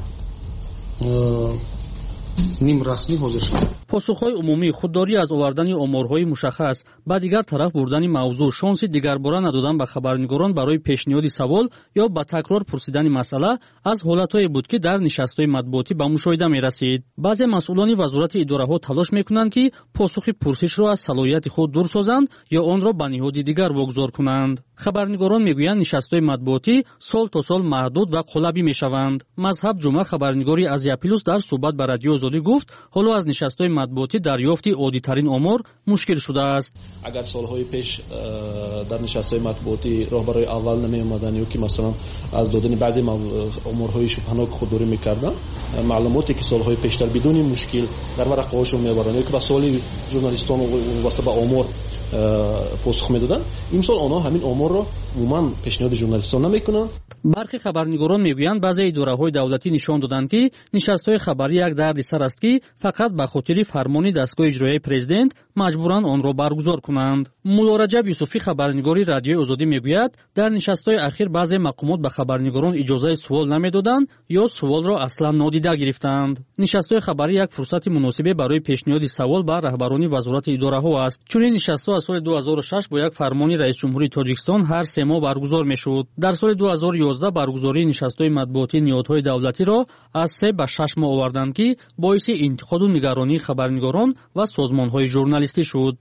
P: ним расмӣ ҳозир шавад.
I: посухҳои умумӣ, худдорӣ аз овардани оморҳои мушаххас, ба дигар тараф бурдани мавзӯъ, шонси дигарбора надодан ба хабарнигорон барои пешниҳоди савол ё ба такрор пурсидани масъала аз ҳолатҳое буд, ки дар нишастҳои матбуотӣ ба мушоҳида мерасид. баъзе масъулони вазорати идораҳо талош мекунанд, ки посухи пурсишро аз салоҳияти худ дур созанд ё онро ба ниҳоди дигар вогузор кунанд. хабарнигорон мегӯянд нишастҳои матбуотӣ сол то сол маҳдуд ва қулабӣ мешаванд. мазҳаб ҷумъа, хабарнигори Азия Плюс, дар суҳбат ба радиои Озодӣ гуфт, ҳоло аз нишастҳои матбуотӣ дарёфти оддитарин омор мушкил шудааст.
Q: агар солҳои пеш дар нишастҳои матбуотӣ роҳбарои аввал намеомаданд ё ки масалан аз додани баъзе оморҳои шубҳанок худдорӣ мекарданд, маълумоте ки солҳои пештар бидуни мушкил дар варақаҳошон мебаранд ё ки ба суоли журналистон вобаста ба омор посух медоданд, имсол онҳо ҳамин оморро умуман пешниҳоди журналистон намекунанд.
I: бархи хабарнигорон мегӯянд баъзе идораҳои давлатӣ нишон доданд, ки нишастҳои хабарӣ як дарди сар аст, ки фақат ба хотири фармони дастгоҳи иҷроияи президент маҷбуранд онро баргузор кунанд. мулло Раҷаб Юсуфӣ, хабарнигори радиои Озодӣ, мегӯяд, дар нишастҳои ахир баъзе мақомот ба хабарнигорон иҷозаи сувол намедоданд ё суволро аслан нодида гирифтанд. нишастҳои хабарӣ як фурсати муносибе барои пешниҳоди савол ба раҳбарони вазорати идораҳо аст. чунин нишастҳо аз соли 2006 бо як фармони раисҷумҳури Тоҷикистон ҳар 3 моҳ баргузор мешуд. дар соли 2011 баргузории нишастҳои матбуотии ниҳодҳои давлатиро аз 3 ба 6 моҳ оварданд, ки боиси интиқоду нигаронии хабарнигорон ва созмонҳои журналистӣ шуд.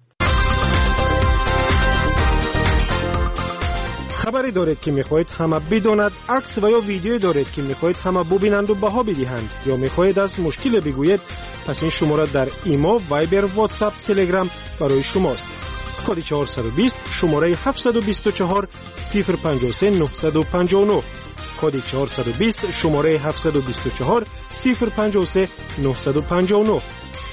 R: хабаре доред ки мехоҳед ҳама бидонад, акс ва ё видеое доред ки мехоҳед ҳама бубинанду баҳо бидиҳанд ё мехоҳед аз мушкиле бигӯед, пас ин шумора дар имо, вайбер, ватсап, телеграм барои шумост. коди 420 шумораи 724 053 959, коди 420 шумораи 724 053 959.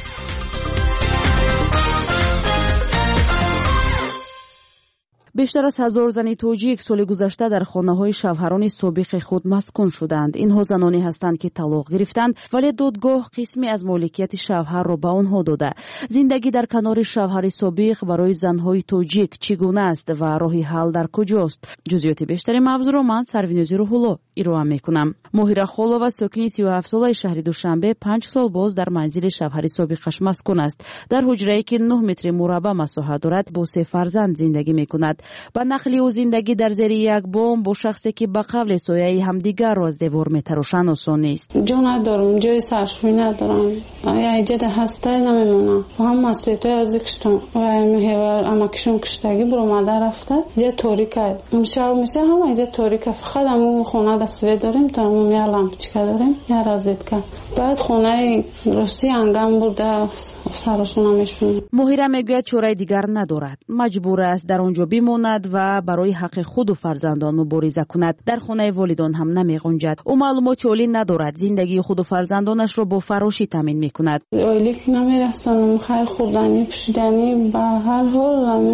D: бештар аз 1000 зани тоҷик соли гузашта дар хонаҳои шавҳарони собиқи худ маскун шуданд. инҳо заноне ҳастанд, ки талоқ гирифтанд, вале додгоҳ қисме аз моликияти шавҳарро ба онҳо дода. зиндагӣ дар канори шавҳари собиқ барои занҳои тоҷик чӣ гуна аст ва роҳи ҳал дар куҷост? ҷузъиёти бештари мавзӯъро ман Сарвинӯзи Рӯҳулло ироа мекунам. моҳира Холова, сокини 37-солаи шаҳри Душанбе, 5 сол боз дар манзили шавҳари собиқаш маскун аст. дар ҳуҷрае ки 9 метри мурабба масоҳат дорад, бо 3 фарзанд зиндагӣ мекунад. ба нақли ӯ зиндагӣ дар зери як бом бо шахсе ки ба қавли сояи ҳамдигарро аз девор метарошанд осон нест.
S: ҷо надорам, ҷои саршӯй надорам, яҷада ҳастай намемонам. ҳама сетои ази куштам ҳевар амакишон куштагӣ буромада рафта ҷа торика шав меша, ҳама ҷа торика, фақат ҳамун хонада свет дорем, тамом я лампочка дорем, я розетка. баъд хонаи рости ангам бурда сарошона мешунам.
D: моҳира мегӯяд чораи дигар надорад, маҷбур аст дар он ҷо бимонад ва барои ҳаққи худу фарзандон мубориза кунад. дар хонаи волидон ҳам намеғунҷад. ӯ маълумоти олӣ надорад, зиндагии худу фарзандонашро бо фарошӣ таъмин мекунад.
S: ойлик намерасонам, хай хурдани пӯшидани, ба ҳар ҳол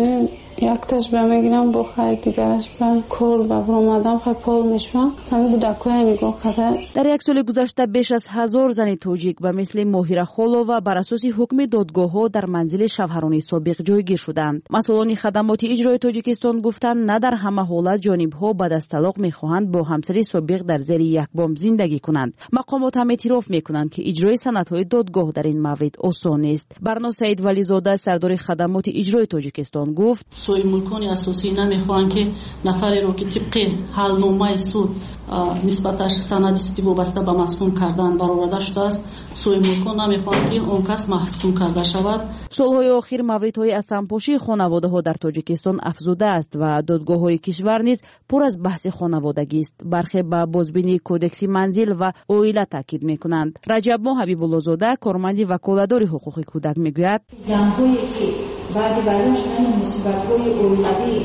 S: якташ ба мегирам, бо хай дигараш ба кор ба буромадам хай пол мешвам, ҳами будакоя нигоҳ карда.
D: дар як соли гузашта беш аз 1000 зани тоҷик ба мисли моҳира Холова бар асоси ҳукми додгоҳҳо дар манзили шавҳарони собиқ ҷойгир шуданд. масъулони хадамоти иҷрои Тоҷикистон гуфтанд, на дар ҳама ҳолат ҷонибҳо баъд аз талоқ мехоҳанд бо ҳамсари собиқ дар зери як бом зиндагӣ кунанд. мақомот ҳам эътироф мекунанд, ки иҷрои санадҳои додгоҳ дар ин маврид осон нест. барно Саидвализода, сардори хадамоти иҷрои Тоҷикистон, гуфт:
T: соҳиби мулкони асосӣ намехоҳанд, ки нафареро ки тибқи ҳалномаи суд нисбаташ санади судӣ вобаста ба маскун кардан бароварда шудааст, соҳиби мулкон намехоҳанд, ки он кас маскун карда шавад.
D: солҳои охир мавридҳои асанпошии хонаводаҳо дар Тоҷикистон афзуда аст ва додгоҳҳои кишвар низ пур аз баҳси хонаводагист. бархе ба бозбинии кодекси манзил ва оила таъкид мекунанд. Раҷабмо Ҳабибуллозода, корманди ваколадори ҳуқуқи кӯдак, мегӯяд:
U: занҳое ки баъди байдан шудани мусибатҳои оилавӣ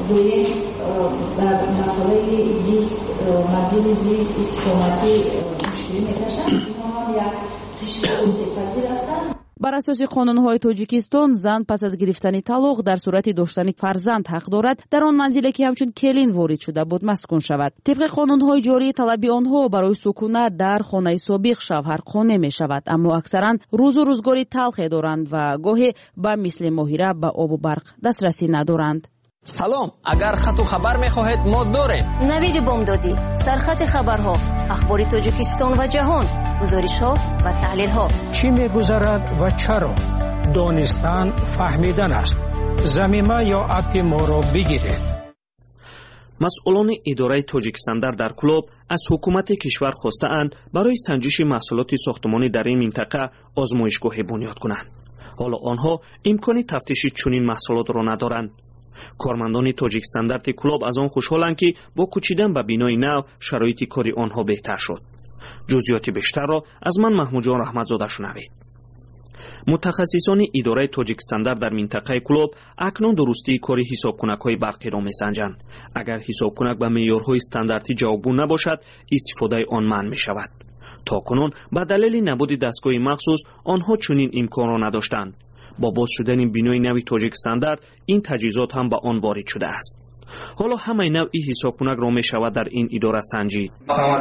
U: دویم در مسئله زیست منزل زیست استقامتی مشکلی میکشند. اینها هم یک قشر توسعه‌پذیر هستند.
D: بر اساس قانون‌های تاجیکستان زن پس از گرفتن طلاق در صورت داشتن فرزند حق دارد در آن منزلی که همچون کلین وارد شده بود مسکون شود. طبق قانون‌های جاری طلب آنها برای سکونت در خانه سابق شوهر خانه می‌شود، اما اکثرا روز و روزگاری تلخی دارند و گاهی به مثل ماهیره به آب و برق دسترسی ندارند.
L: سلام، اگر خط و خبر می‌خواهید ما داریم.
F: نوید بامدادی، سرخط خبرها، اخبار تاجیکستان و جهان، گزارش‌ها و تحلیل‌ها.
M: چی می‌گذرد و چرا؟ دانستن فهمیدن است. ضمیمه یا اپ ما را بگیرید.
C: مسئولان اداره تاجیکستان در کلوب از حکومت کشور خواسته‌اند برای سنجش محصولات ساختمانی در این منطقه آزمایشگاهی بنیاد کنند. حالا آنها امکان تفتیش چنین محصولات را ندارند. کارمندان تاجیک استاندارد کلوب از آن خوشحالند که با کوچیدن به بینای نو شرایط کاری آنها بهتر شد. جزئیات بیشتر را از من محمود جان رحمتزاده شنوید. متخصصان اداره تاجیک استاندارد در منطقه کلوب اکنون درستی کاری حسابکنک‌های برقی را می‌سنجند. اگر حسابکنک به معیارهای استانداردی جوابگو نباشد، استفاده آن منع می‌شود. تاکنون به دلیل نبود دستگاه مخصوص آنها چنین امکان را نداشتند. با باز شدن بینای نوی تاجیک استاندارد این تجهیزات هم به آن وارد شده است. حالا همه نوعی حسابکنک را می شود در این اداره سنجید.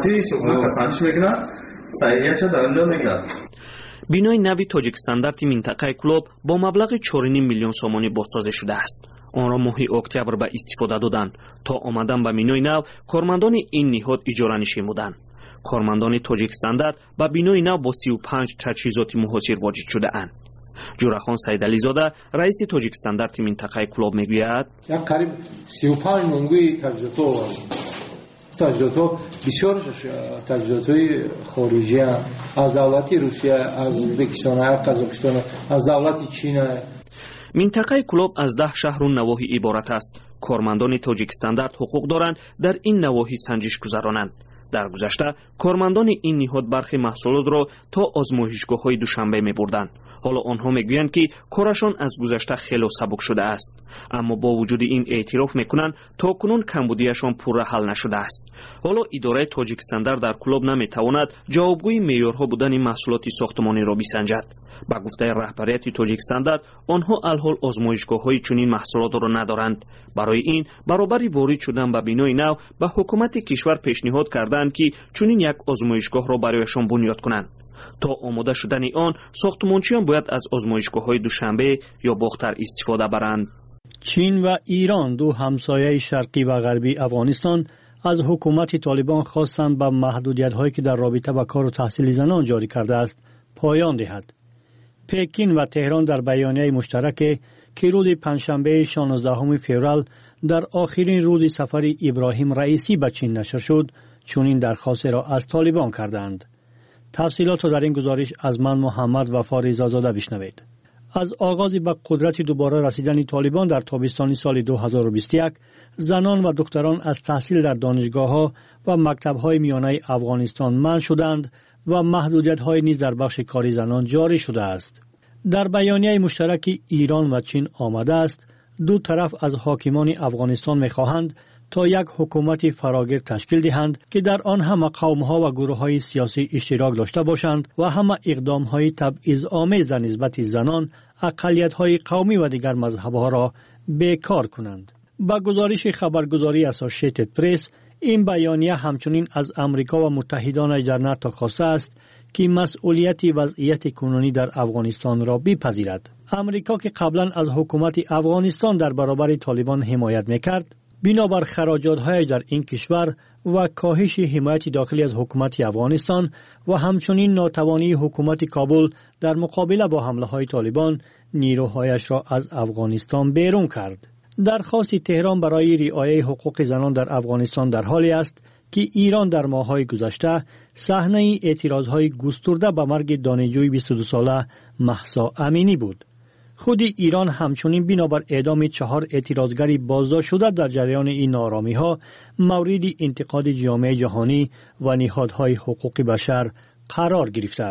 C: بینای نوی تاجیک استاندارد منطقه کلوب با مبلغ 4.5 میلیون سامانی بازسازی شده است. آن را ماه اکتبر به استفاده دادند. تا آمدن به بینای نو کارمندان این نهاد اجاره نشین بودند. کارمندان تاجیک استاندارد به بینای نو با 35 تجهیزات محاصر واجد شده اند. جورخان سیدعلی زاده رئیس تاجیک استاندارد منطقه کلوب میگوید
V: یک قریب 35 منگوی تجهیزات بسیار تجهیزات‌های خارجی از دولت روسیه، از ازبکستان، از قزاقستان، از دولت چین.
C: منطقه کلوب از 10 شهر و نواحی عبارت است. کارمندان تاجیک استاندارد حقوق دارند در این نواحی سنجش گذرانند. در گذشته کارمندان این نهاد برخی محصولات را تا آزمایشگاه‌های دوشنبه می‌بردند. حالا آنها میگویند که کارشان از گذشته خیلی سبک شده است، اما با وجود این اعتراف میکنند تا کنون کمبودیشان پوره حل نشده است. حالا اداره تاجیک استاندارد در کلوب نمیتواند جوابگوی معیارها بودن محصولات ساختمانی را بسنجد. با گفته رهبریت تاجیک استاندارد آنها الحال آزمایشگاه‌های چنین محصولات را ندارند. برای این برابر وارد شدن به بینای نو به حکومت کشور پیشنهاد کردند که چنین یک آزمایشگاه را برایشان بنیاد کنند. تا آماده شدن آن ساختمانچیان باید از آزمایشگاه‌های دوشنبه یا باختر استفاده برند.
G: چین و ایران، دو همسایه شرقی و غربی افغانستان، از حکومت طالبان خواستند به محدودیت‌هایی که در رابطه با کار و تحصیل زنان جاری کرده است پایان دهد. پکین و تهران در بیانیه مشترک که روز پنجشنبه 16 فوریه در آخرین روز سفر ابراهیم رئیسی به چین نشر شد، چنین درخواست را از طالبان کردند. تفصیلات را در این گزارش از من محمد وفا رضازاده بشنوید. از آغاز به قدرت دوباره رسیدن طالبان در تابستان سال 2021 زنان و دختران از تحصیل در دانشگاه‌ها و مکتب‌های میانه افغانستان منع شدند و محدودیت‌های نیز در بخش کاری زنان جاری شده است. در بیانیه مشترک ایران و چین آمده است دو طرف از حاکمان افغانستان می‌خواهند تا یک حکومت فراگیر تشکیل دهند که در آن همه قوم‌ها و گروه‌های سیاسی اشتراک داشته باشند و همه اقدام‌های تبعیض‌آمیز در نسبت زنان، اقلیت‌های قومی و دیگر مذهب‌ها را بیکار کنند. با گزارش خبرگزاری اسوسییتد پرس، این بیانیه همچنین از امریکا و متحدانش در ناتو خواسته است که مسئولیت وضعیت کنونی در افغانستان را بپذیرد. امریکا که قبلا از حکومت افغانستان در برابر طالبان حمایت می‌کرد، بنابر خراجات‌های در این کشور و کاهش حمایت داخلی از حکومت افغانستان و همچنین ناتوانی حکومت کابل در مقابله با حمله‌های طالبان نیروهایش را از افغانستان بیرون کرد. درخواست تهران برای رعایت حقوق زنان در افغانستان در حالی است که ایران در ماه‌های گذشته صحنه اعتراض‌های گسترده به مرگ دانشجوی 22 ساله مهسا امینی بود. خود ایران همچنین بنابر اعدام 4 اعتراضگری بازداشت شده در جریان این ناآرامی‌ها مورد انتقاد جامعه جهانی و نهادهای حقوق بشر قرار گرفته است.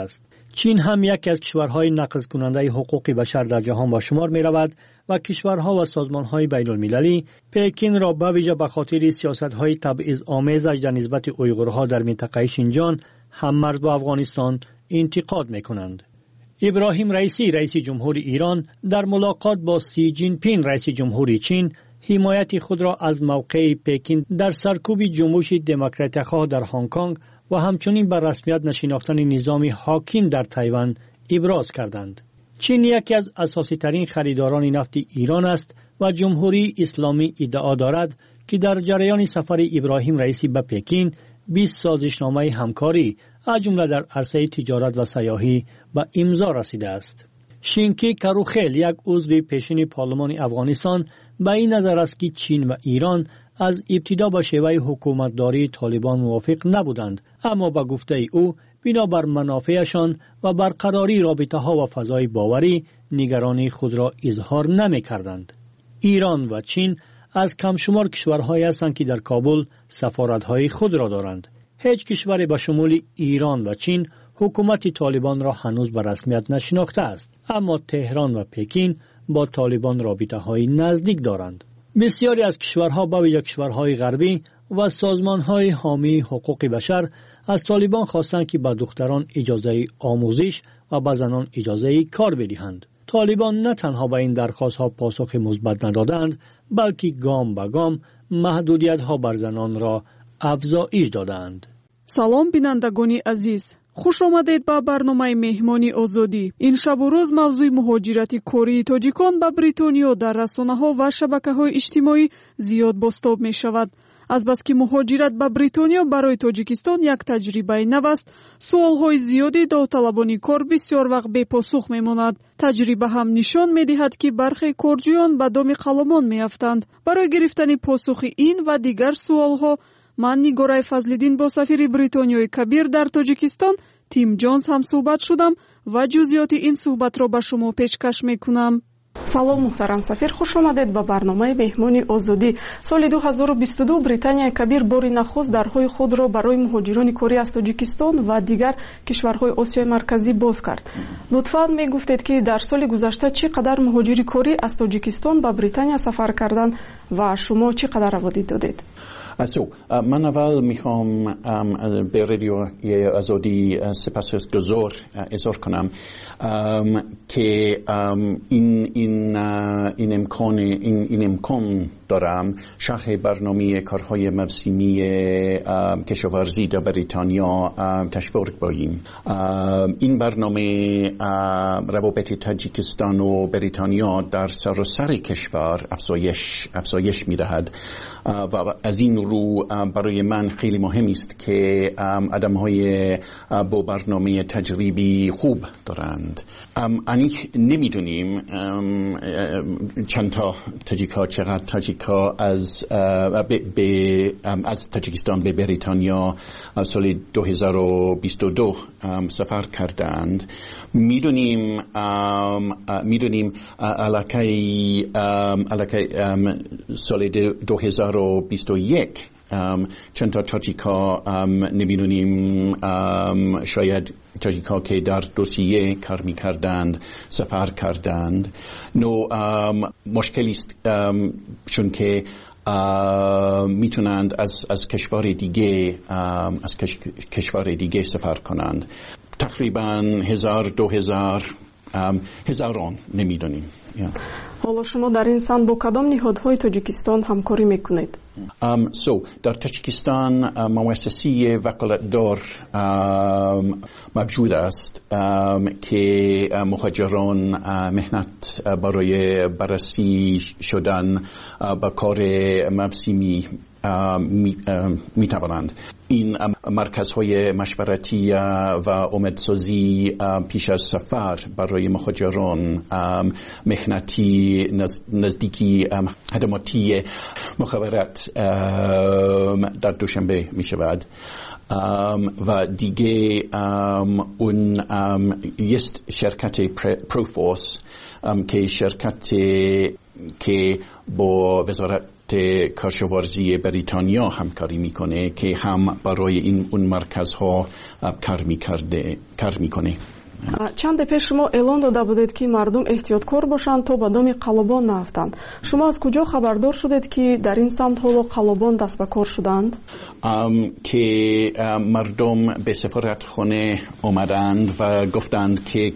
G: چین هم یکی از کشورهای نقض کننده حقوق بشر در جهان به شمار می رود و کشورها و سازمانهای بین المللی پکین را به ویژه به خاطر سیاستهای تبعیض‌آمیزش در نسبت اویغورها در منطقه شینجان هم‌مرز با افغانستان انتقاد می کنند. ابراهیم رئیسی رئیس جمهوری ایران در ملاقات با سی جین پین رئیس جمهوری چین حمایت خود را از موقع پکین در سرکوب جنبش دموکرات‌خواه در هنگ کنگ و همچنین بر رسمیت نشناختن نظام حاکم در تایوان ابراز کردند. چین یکی از اساسی ترین خریداران نفت ایران است و جمهوری اسلامی ادعا دارد که در جریان سفر ابراهیم رئیسی به پکین 20 سازشنامه همکاری از جمله در عرصه تجارت و سیاحی به امضا رسیده است. شینکی کروخیل یک عضو پیشین پارلمان افغانستان به این نظر است که چین و ایران از ابتدا با شیوه حکومتداری طالبان موافق نبودند، اما با گفته او بنابر منافعشان و برقراری رابطه ها و فضای باوری نگرانی خود را اظهار نمی کردند. ایران و چین از کم شمار کشورهایی هستند که در کابل سفارت‌های خود را دارند. هیچ کشوری به شمول ایران و چین حکومت طالبان را هنوز به رسمیت نشناخته است، اما تهران و پکین با طالبان رابطه‌های نزدیک دارند. بسیاری از کشورها با ویژه کشورهای غربی و سازمانهای حامی حقوق بشر از طالبان خواستند که به دختران اجازه آموزش و به زنان اجازه کار بدهند. طالبان نه تنها به این درخواست‌ها پاسخ مثبت ندادند، بلکه گام به گام محدودیت‌ها بر زنان را افزایش دادند.
A: سلام بینندگانی عزیز، خوش آمدید به برنامه مهمانی آزادی. این شب و روز موضوع مهاجرت کاری تاجیکان به بریتانیا در رسانه‌ها و شبکه‌های اجتماعی زیاد بازتاب می‌شود. از بس که مهاجرت به بریتانیا برای تاجیکستان یک تجربه نو است، سوال‌های زیادی داوطلبان کار بسیار وقت بے پاسخ می‌ماند. تجربه هم نشان می‌دهد که برخی کارجویان به دام خلبان می‌افتند. برای گرفتن پاسخ این و دیگر سوال‌ها من نیگارای فضل‌الدین با سفیر بریتانیای کبیر در تاجیکستان تیم جونز هم صحبت شدم و جزئیات این صحبت را به شما پیشکش میکنم.
E: سلام محترم سفیر، خوش آمدید به برنامه مهمانی آزادی. سال 2022 بریتانیای کبیر باری نخست درهای خود را برای مهاجران کاری از تاجیکستان و دیگر کشورهای آسیای مرکزی باز کرد. لطفاً میگفتید که در سال گذشته چقدر مهاجری کاری از تاجیکستان به بریتانیا سفر کردند و شما چقدر عواید دادید؟
W: من اول میخوام به رادیوی آزادی سپاسگزار اظهار کنم که این امکان دارم شرح برنامه کارهای موسمی کشاورزی در بریتانیا تشویق کنیم. این برنامه روابط تاجیکستان و بریتانیا در سراسر کشور افزایش می‌دهد و از این رو برای من خیلی مهم است که آدم‌های با برنامه تجربی خوب دارند. نمیدونیم چند تا تاجیک‌ها چقدر تاجیک‌ها از تاجیکستان به بریتانیا سال 2022 سفر کردند. میدونیم علاقه سال 2021 چند تا تاجیک‌ها نمیدونیم، شاید تاجیک‌ها که در روسیه کار می‌کردند سفر کردند. مشکلی است چون که میتونند از کشور دیگه سفر کنند. تقریبا 1000-2000 هزاران نمیدونیم.
E: حالا شما در این سن با کدام نهادهای تاجیکستان همکاری میکنید؟
W: در تاجیکستان مؤسسه وکالتدار موجود است که مهاجران مهنت برای بررسی شدن با کار موسمی می توانند. این مرکزهای مشورتی و امیدسازی پیش از سفر برای مهاجران مهنتی نزدیکی خدماتی مخابرات در دوشنبه می شود و دیگه اون است شرکت پروفورس که شرکت که با وزارت کشاورزی بریتانیا همکاری میکنه که هم برای اون مرکزها کار میکنه.
E: چند پیش شما اعلان داده بودید که مردم احتیاطکار باشند تا به دام قلابان نرفتند. شما از کجا خبردار شدید که در این سمت حالا قلابان دست به کار شدند؟
W: که مردم به سفارتخانه آمدند و گفتند که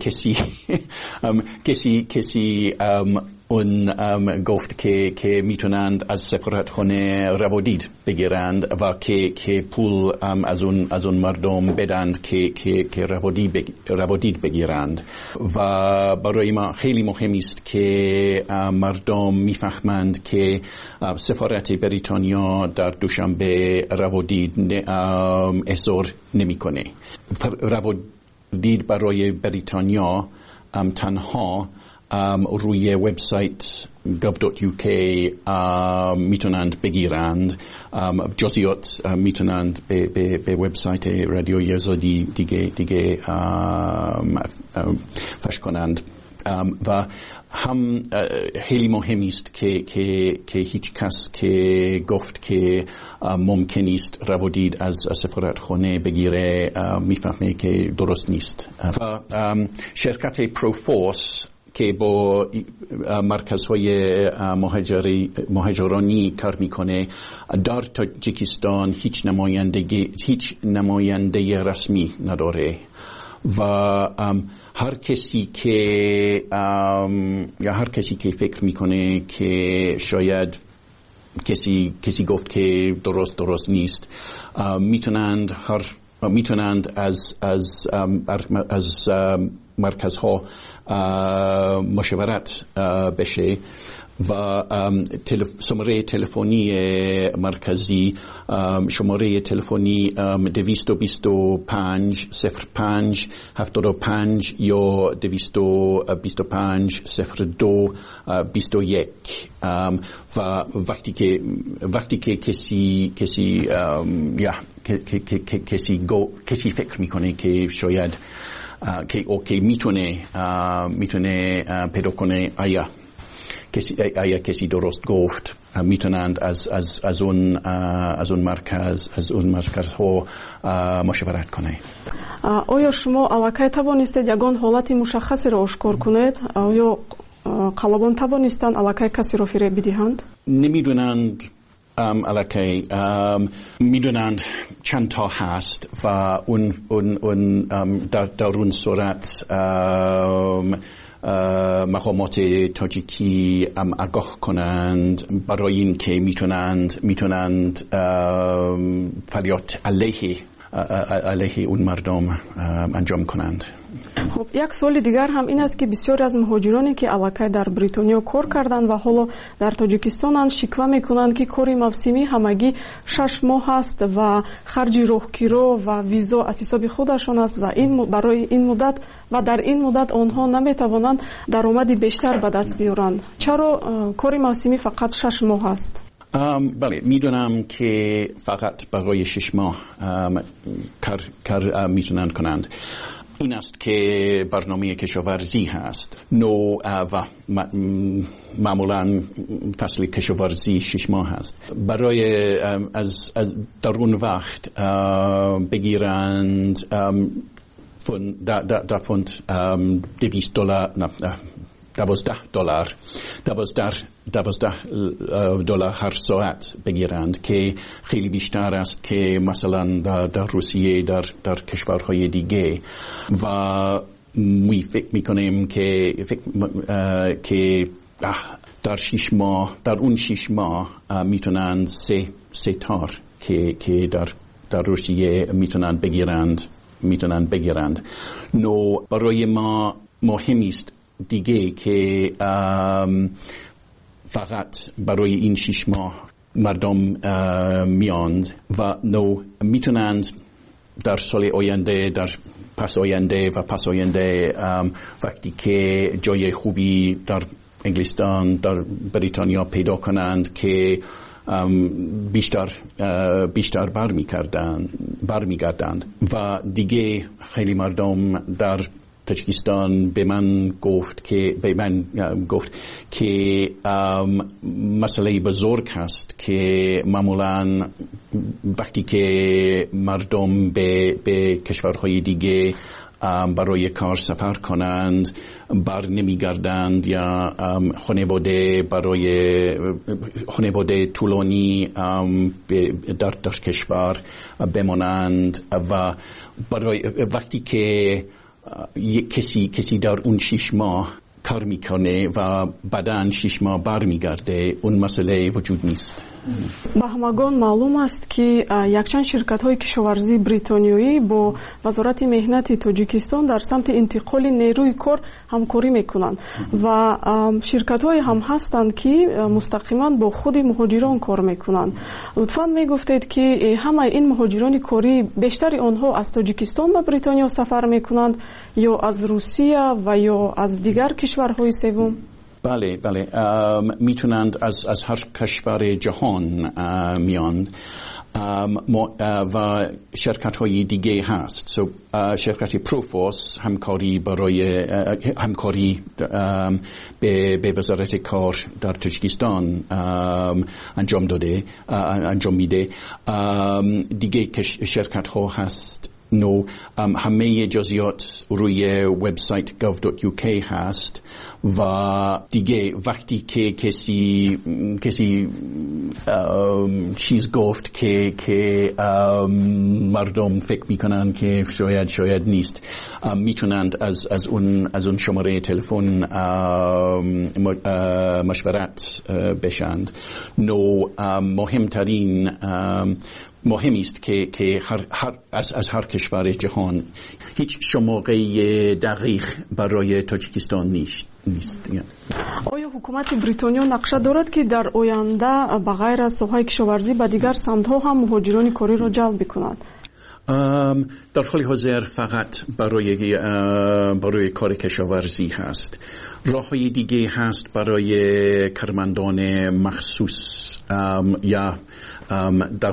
W: کسی اون گفت که میتونند از سفارتخانه روادید بگیرند و که پول از اون مردم بدند که روادید بگیرند و برای ما خیلی مهم است که مردم میفهمند که سفارت بریتانیا در دوشنبه روادید احضار نمیکنه. روادید برای بریتانیا تنها روی وبسایت gov.uk میتونند بگیرند. جزئیات میتونند به وبسایت رادیوی آزادی دیگه فش کنند و هم خیلی مهم است که هیچ کس که گفت که ممکن است روادید از سفارتخانه بگیره میفهمه که درست نیست. و شرکت پروفورس که با مرکزهای مهاجرانی کار میکنه در تاجیکستان هیچ نماینده رسمی نداره و هر کسی که فکر میکنه که شاید کسی گفت که درست نیست میتونند از مرکزها مشاورت بشه و شماره تلفنی مرکزی شماره تلفنی 225 05 75 یا 225 02 21 و وقتی که کسی فکر میکنه که شاید که میتونه پیدا کنه آیا کسی درست گفت، میتونند از اون مرکزها مشاورت کنه.
E: آیا شما علاقه توانستید یگان حالت مشخصی را آشکار کنید؟ آیا قلابان توانستند علاقه کسی را فریب بدهند؟
W: نمیدونند علاقه، میدونند چند تا هست و اون در اون صورت مقامات تاجیکی آگاه کنند برای این که میتونند فریاد علیه اون مردم انجام کنند.
E: خب یک سوال دیگر هم این است که بسیاری از مهاجرانی که علاقه در بریتانیا کار کردند و حالا در تاجیکستان شکوه میکنند که کاری موسمی همگی 6 ماه است و خرج راهگیری و ویزا از حساب خودشان است و برای این مدت و در این مدت آنها نمیتوانند درآمدی بیشتر به دست بیارند. چرا کاری موسمی فقط 6 ماه است؟
W: بله، میدونم که فقط برای 6 ماه کار میتونند کنند. این است که برنامه کشاورزی هست نو و معمولا فصل کشاورزی 6 ماه هست. برای از در اون وقت بگیرند در فوند $12 هر ساعت بگیرند که خیلی بیشتر است که مثلا در روسیه در کشورهای دیگه و می فکر میکنیم که در اون 6 ماه میتونند سه تار که در روسیه میتونند بگیرند. نو برای ما مهم است دیگه که فقط برای این 6 ماه مردم میاند و نو میتونند در سال آینده، در پس آینده وقتی که جای خوبی در انگلستان، در بریتانیا پیدا کنند که بیشتر برمیگردند و دیگه خیلی مردم در تاجیکستان به من گفت که مسئله بزرگ هست که معمولاً وقتی که مردم به کشورهای دیگه برای کار سفر کنند بر نمیگردند یا خانواده طولانی در کشور بمانند و برای وقتی که کسی در اون 6 ماه کار میکنه و بعداً 6 ماه برمیگرده اون مسئله وجود نیست.
E: ба ҳамагон маълум аст ки якчанд ширкатҳои кишоварзии бритониёӣ бо вазорати меҳнати тоҷикистон дар самти интиқоли нерӯи кор ҳамкорӣ мекунанд ва ширкатҳое ҳам ҳастанд ки мустақиман бо худи муҳоҷирон кор мекунанд. лутфан мегуфтед ки ҳамаи ин муҳоҷирони корӣ бештари онҳо аз тоҷикистон ба бритониё сафар мекунанд ё аз Русия ва ё аз дигар кишварҳои севум؟
W: بله میتونند از هر کشور جهان میاند و شرکت های دیگه هست. شرکت پروفوس همکاری به وزارت کار در تاجیکستان انجام میده. دیگه شرکت ها هست همه جزئیات روی وبسایت gov.uk هست و دیگه وقتی که کسی چیز گفت که مردم فکر میکنن که شاید نیست، میتونند از اون شماره تلفن مشورت بشند. مهم است که از هر کشور جهان هیچ شماره دقیق برای تاجیکستان نیست.
E: آیا حکومت بریتانیا نقشه دارد که در آینده به غیر از ساحه کشاورزی به دیگر سمت‌ها هم مهاجران کاری را جلب بکند؟
W: در حال حاضر فقط برای کار کشاورزی هست. راه‌های دیگه هست برای کارمندان مخصوص یا در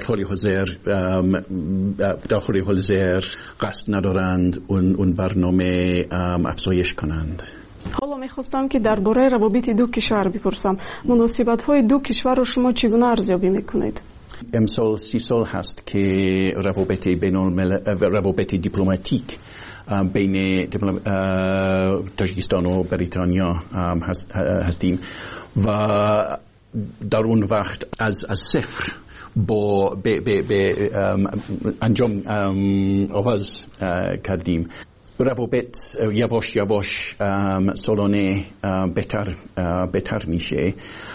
W: حال حاضر قصد ندارند اون برنامه افزایش کنند.
E: حالا میخواستم که درباره روابط دو کشور بپرسم. مناسبت‌های دو کشور رو شما چگونه ارزیابی میکنید؟
W: امسال 30 سال هست که روابط دیپلماتیک بین تاجیکستان و بریتانیا هستیم و در اون وقت از صفر به انجام آغاز کردیم. روابط یواش سالانه بهتر میشه.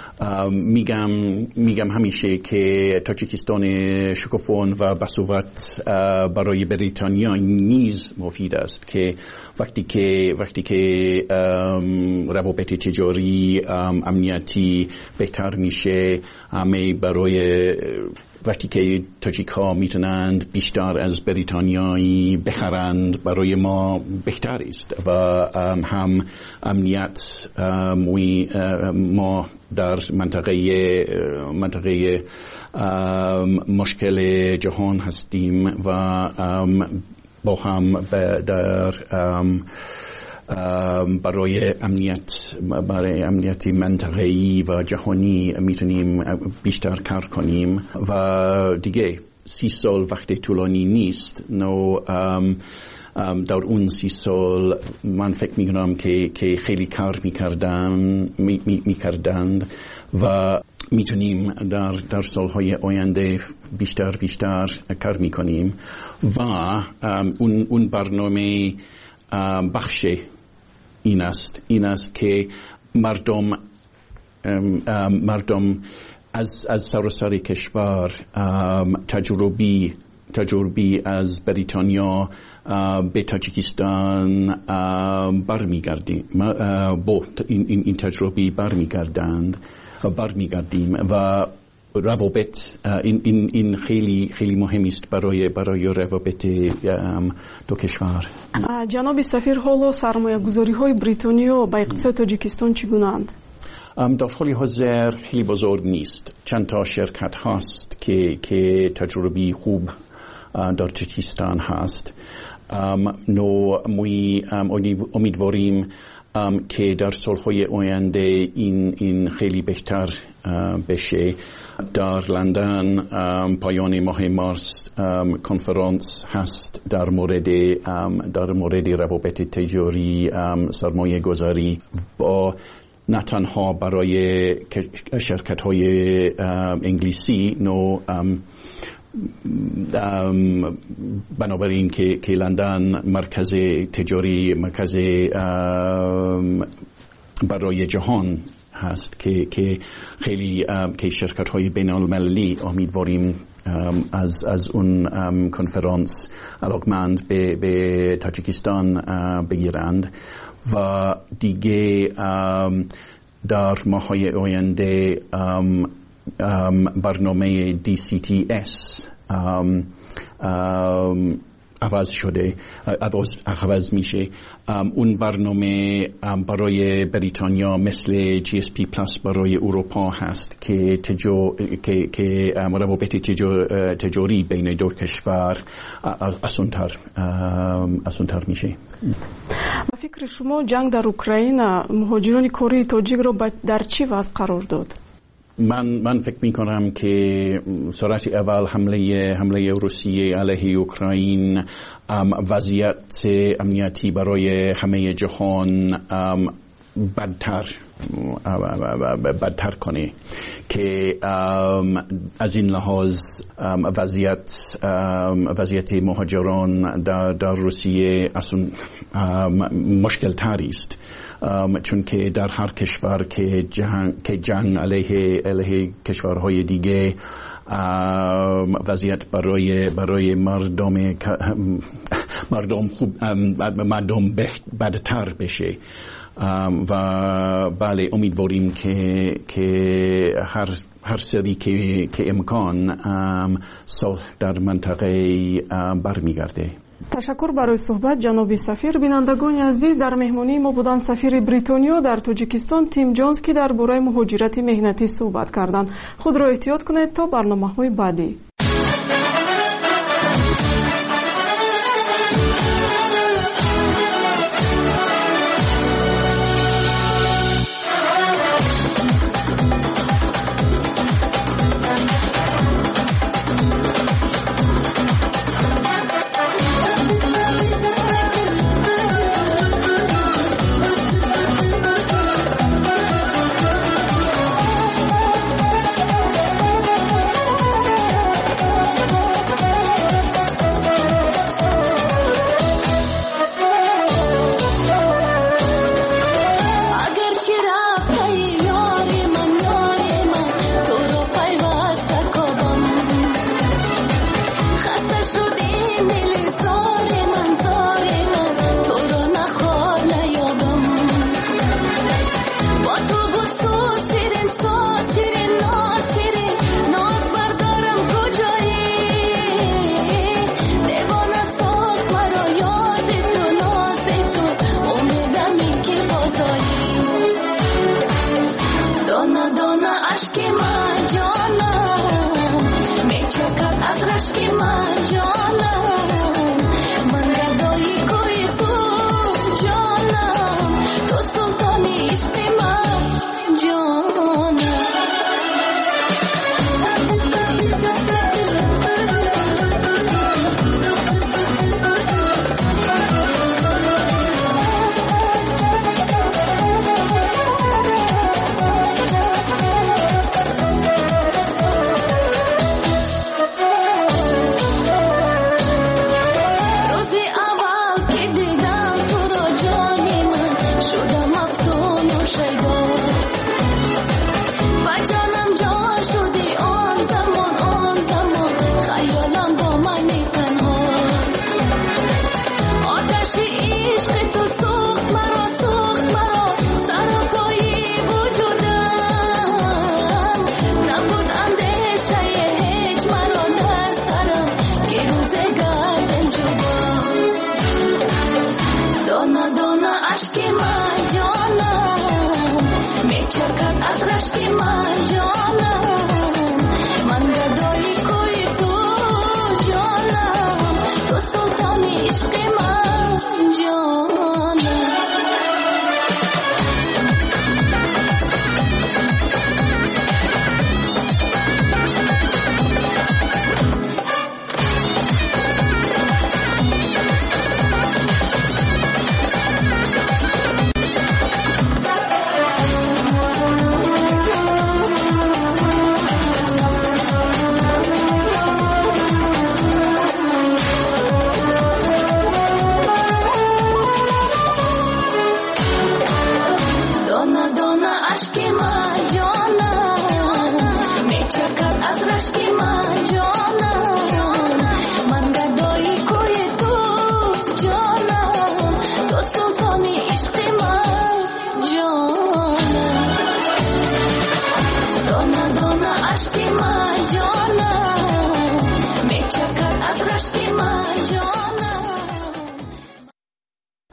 W: میگم همیشه که تاجیکستان شکوفون و بسوت برای بریتانیا نیز مفید است که وقتی که روابط تجاری امنیتی بهتر میشه، همه برای وقتی که تاجیک ها میتونند بیشتر از بریتانیایی بخرند برای ما بهتر است و هم امنیت ما در منطقه مشکل جهان هستیم و با هم در برای امنیت منطقه‌ای و جهانی میتونیم بیشتر کار کنیم و دیگه 30 سال وقت طولانی نیست. در اون 30 سال من فکر میکنم که خیلی کار میکردند و میتونیم در سالهای آینده بیشتر کار میکنیم و اون برنامه بخش این است که مردم از سراسر کشور تجربی از بریتانیا به تاجیکستان برمیگردیم با این تجربه برمیگردیم و روابط این خیلی مهم است برای روابط دو کشور.
E: جناب سفیر، حالا سرمایه‌گذاری‌های بریتانیا به اقتصاد تاجیکستان چگونه‌اند؟
W: در حال حاضر خیلی بزرگ نیست. چند تا شرکت هست که تجربی خوب در تاجیکستان هست. امیدواریم که در سالهای آینده این خیلی بهتر بشه در لندن پایان ماه مارس کنفرانس هست در مورد روابط تجاری سرمایه گذاری با نه تنها برای شرکت های انگلیسی بنابراین که لندن مرکز تجاری برای جهان هست که خیلی که شرکت های بین المللی امیدواریم از اون کنفرانس علاقمند به تاجیکستان بگیرند و دیگه در ماه‌های آینده برنامه DCTS عوض میشه. اون برنامه برای بریتانیا مثل GSP Plus برای اروپا هست که روابط تجاری بین دو کشور آسان‌تر میشه.
E: با فکر شما جنگ در اوکراین مهاجران کره تاجیک رو در چی وضع قرار داد؟
W: من فکر می کنم که سرعت اول حمله روسیه علیه اوکراین وضعیت امنیتی برای همه جهان بدتر کنه که از این لحاظ وضعیت مهاجران در روسیه اصلا مشکل تری است، چون که در هر کشور که جنگ علیه کشورهای دیگه وضعیت برای مردم بدتر بشه و بله امیدواریم که هر سری که امکان صلح در منطقه برمیگرده.
E: تشکر برای صحبت جناب سفیر. بینندگان عزیز، در مهمانی ما بودند سفیر بریتانیا در تاجیکستان تیم جونز که درباره مهاجرت مهنتی صحبت کردند. خود را احتیاط کنید تا برنامه‌های بعدی.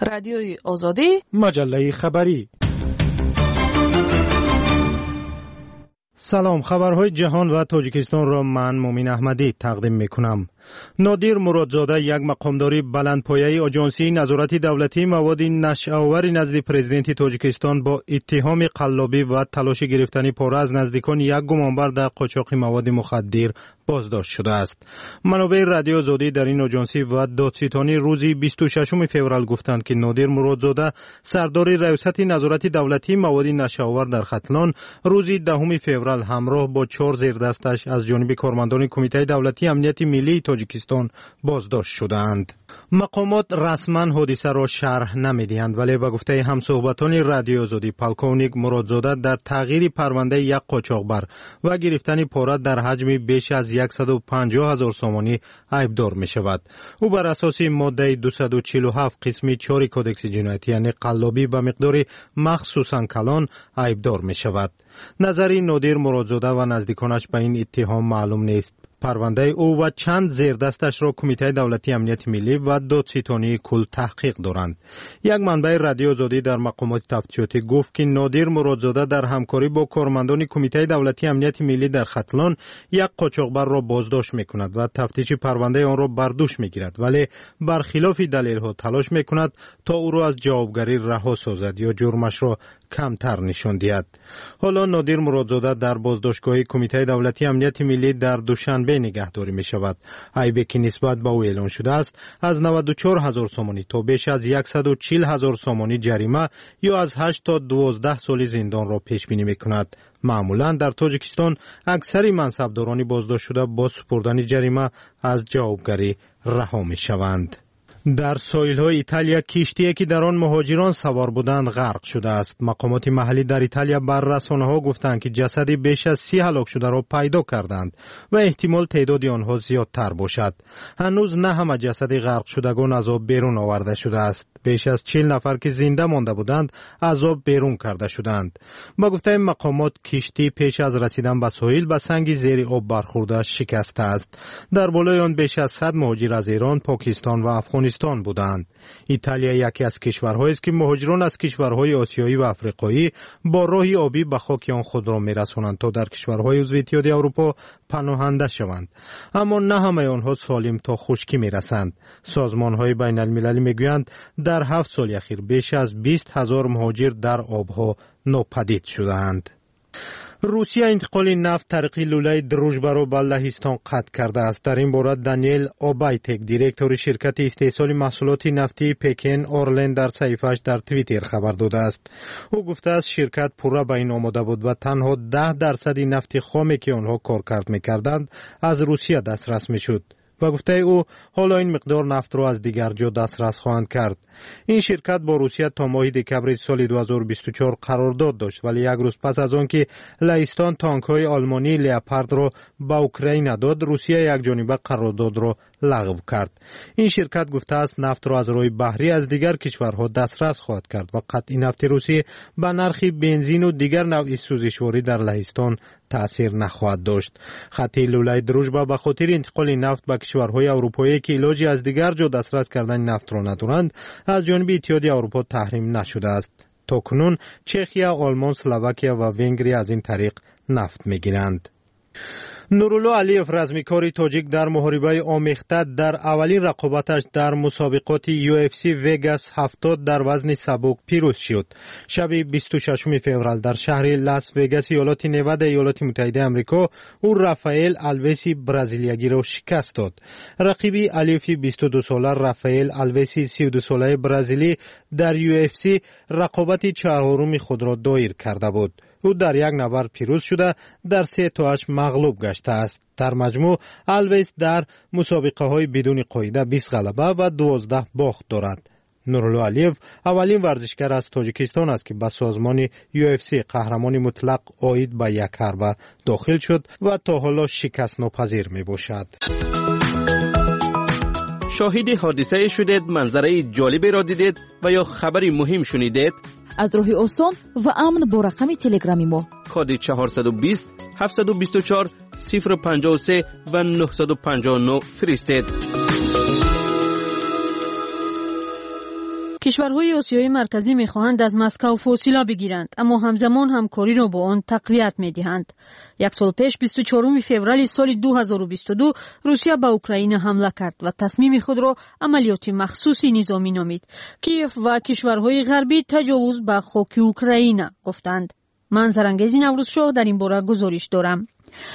A: رادیوی آزادی،
R: مجله خبری. سلام، خبرهای جهان و تاجیکستان را من مومین احمدی تقدیم میکنم. نادر مرادزاده، یک مقامداری بلندپایه آژانسی نظارت دولتی مواد نشه‌آور نزد پرزیدنت تاجیکستان با اتهام قلابی و تلاش گرفتن پاره از نزدیکان یک گمانبر در قاچاق مواد مخدر بازداشت شده است. منابع رادیو آزادی در این آژانسی و دادستانی روز 26 فوریه گفتند که نادر مرادزاده، سردار ریاست نظارت دولتی مواد نشه‌آور در ختلان، روز 10 فوریه همراه با 4 زیردستش از جانب کارمندان کمیته دولتی امنیت ملی تاجیکستان بازداشت شدند. مقامات رسما حادثه را شرح نمی‌دهند، ولی به گفته همصحبتان رادیو آزادی، پالکونیک مرادزاده در تغییر پرونده یک قاچاقبر و گرفتن پاره در حجم بیش از 150,000 سومانی عیبدار می شود. او بر اساس ماده 247 قسم 4 کدکس جنایتی یعنی قلابی به مقدار مخصوصاً کلان عیبدار می شود. نظری نادر مرادزاده و نزدیکانش به این اتهام معلوم نیست. پرونده او و چند زیردستش را کمیته دولتی امنیت ملی و دادستانی کل تحقیق دارند. یک منبع رادیو آزادی در مقامات تفتیشاتی گفت که نادر مرادزاده در همکاری با کارمندان کمیته دولتی امنیت ملی در ختلان یک قاچاقبر را بازداشت می‌کند و تفتیش پرونده آن را بر دوش می‌گیرد، ولی برخلاف دلیل‌ها تلاش می‌کند تا او را از جوابگری رها سازد یا جرمش را کمتر نشان دهد. حالا نادر مرادزاده در بازداشتگاه کمیته دولتی امنیت ملی در دوشنبه نگهداری می شود. عیبی که نسبت به او اعلان شده است از 94,000 سومانی تا بیش از 140,000 سومانی جریمه یا از 8 تا 12 سال زندان را پیش بینی می کند. معمولا در تاجیکستان اکثر منصبداران بازداشت شده با سپردن جریمه از جوابگری رها می شوند. در ساحل‌های ایتالیا کشتی‌ای که در آن مهاجران سوار بودند غرق شده است. مقامات محلی در ایتالیا بر رسانه‌ها گفتند که جسد بیش از 30 هلاک شده را پیدا کردند و احتمال تعداد آنها زیادتر باشد. هنوز نه همه جسد غرق شدگان از آب بیرون آورده شده است. بیش از 40 نفر که زنده مانده بودند از آب بیرون کرده شدند. با گفته مقامات کشتی پیش از رسیدن به ساحل به سنگ زیر آب برخورده شکسته است. در بالای آن بیش از 100 مهاجر از ایران، پاکستان و افغانستان بودند. ایتالیا یکی از کشورهایی است که مهاجران از کشورهای آسیایی و افریقایی با راه آبی به خاک آن خود را می‌رسانند تا در کشورهای عضو اتحادیه اروپا پناهنده شوند. اما نه همه آنها سالم تا خشکی می‌رسند. سازمان‌های بین‌المللی می‌گویند در 7 سال اخیر بیش از 20,000 مهاجر در آبها ناپدید شدند. روسیه انتقال نفت طریق لوله دروژبه را به لهستان قطع کرده است. در این باره دانیل اوبایتک، دیرکتور شرکت استحصال محصولات نفتی پکن اورلند، در صحیفه‌اش در توییتر خبر داده است. او گفته است شرکت پورا به این آماده بود و تنها 10% نفت خامی که آنها کارکرد می‌کردند از روسیه دسترس می‌شد. و گفته او حالا این مقدار نفت را از دیگر جا دسترس خواهند کرد. این شرکت با روسیه تا ماه دکبر سال 2024 قرارداد داشت، ولی یک روز پس از آن که لهستان تانک‌های آلمانی لئوپارد را به اوکراین داد، روسیه یک جانبه قرارداد را لغو کرد. این شرکت گفته است نفت را از راه بحری از دیگر کشورها دسترس خواهد کرد و قطع نفت روسیه به نرخ بنزین و دیگر نوع سوزشواری در لهستان تأثیر نخواهد داشت. خط لوله دروژبه به خاطر انتقال نفت به کشورهای اروپایی که علاجی از دیگر جا دسترس کردن نفت را ندارند از جانب اتحادیه اروپا تحریم نشده است. تا کنون چخیا، آلمان، اسلواکیا و ونگریا از این طریق نفت می‌گیرند. نورالله علیف، رزمیکار تاجیک در محاربه آمیخته، در اولین رقابتش در مسابقات UFC وگاس 70 در وزن سبک پیروز شد. شب 26 فوریه در شهر لاس وگاس ایالات نوادا ایالات متحده آمریکا او رافائل آلویسی برزیلیایی را شکست داد. رقیبی علیف 22 ساله رافائل آلویسی 32 ساله برزیلی در UFC رقابت چهارم خود را دایر کرده بود. او در یک نبرد پیروز شده در 3-8 مغلوب گشته است. در مجموع آلویس در مسابقه های بدون قاعده 20 غلبه و 12 باخت دارد. نورالله علیف اولین ورزشکار از تاجیکستان است که به سازمان UFC قهرمان مطلق عاید به یک حربه داخل شد و تا حالا شکست ناپذیر می باشد.
B: شاهد حادثه شدید، منظره جالبی را دیدید و یا خبری مهم شنیدید؟
D: از راه آسان و امن با رقم تلگرامی ما
B: کد 420 724 053 و 959 فرستید.
H: کشورهای آسیای مرکزی می‌خواهند از مسکو فاصله بگیرند، اما همزمان همکاری را با آن تقویت می‌دهند. یک سال پیش 24 فوریه سال 2022 روسیه به اوکراین حمله کرد و تصمیم خود را عملیات مخصوصی نظامی نامید. کیف و کشورهای غربی تجاوز به خاک اوکراین گفتند. من زرنگیزی نوروزشاه در این باره گزارش دارم.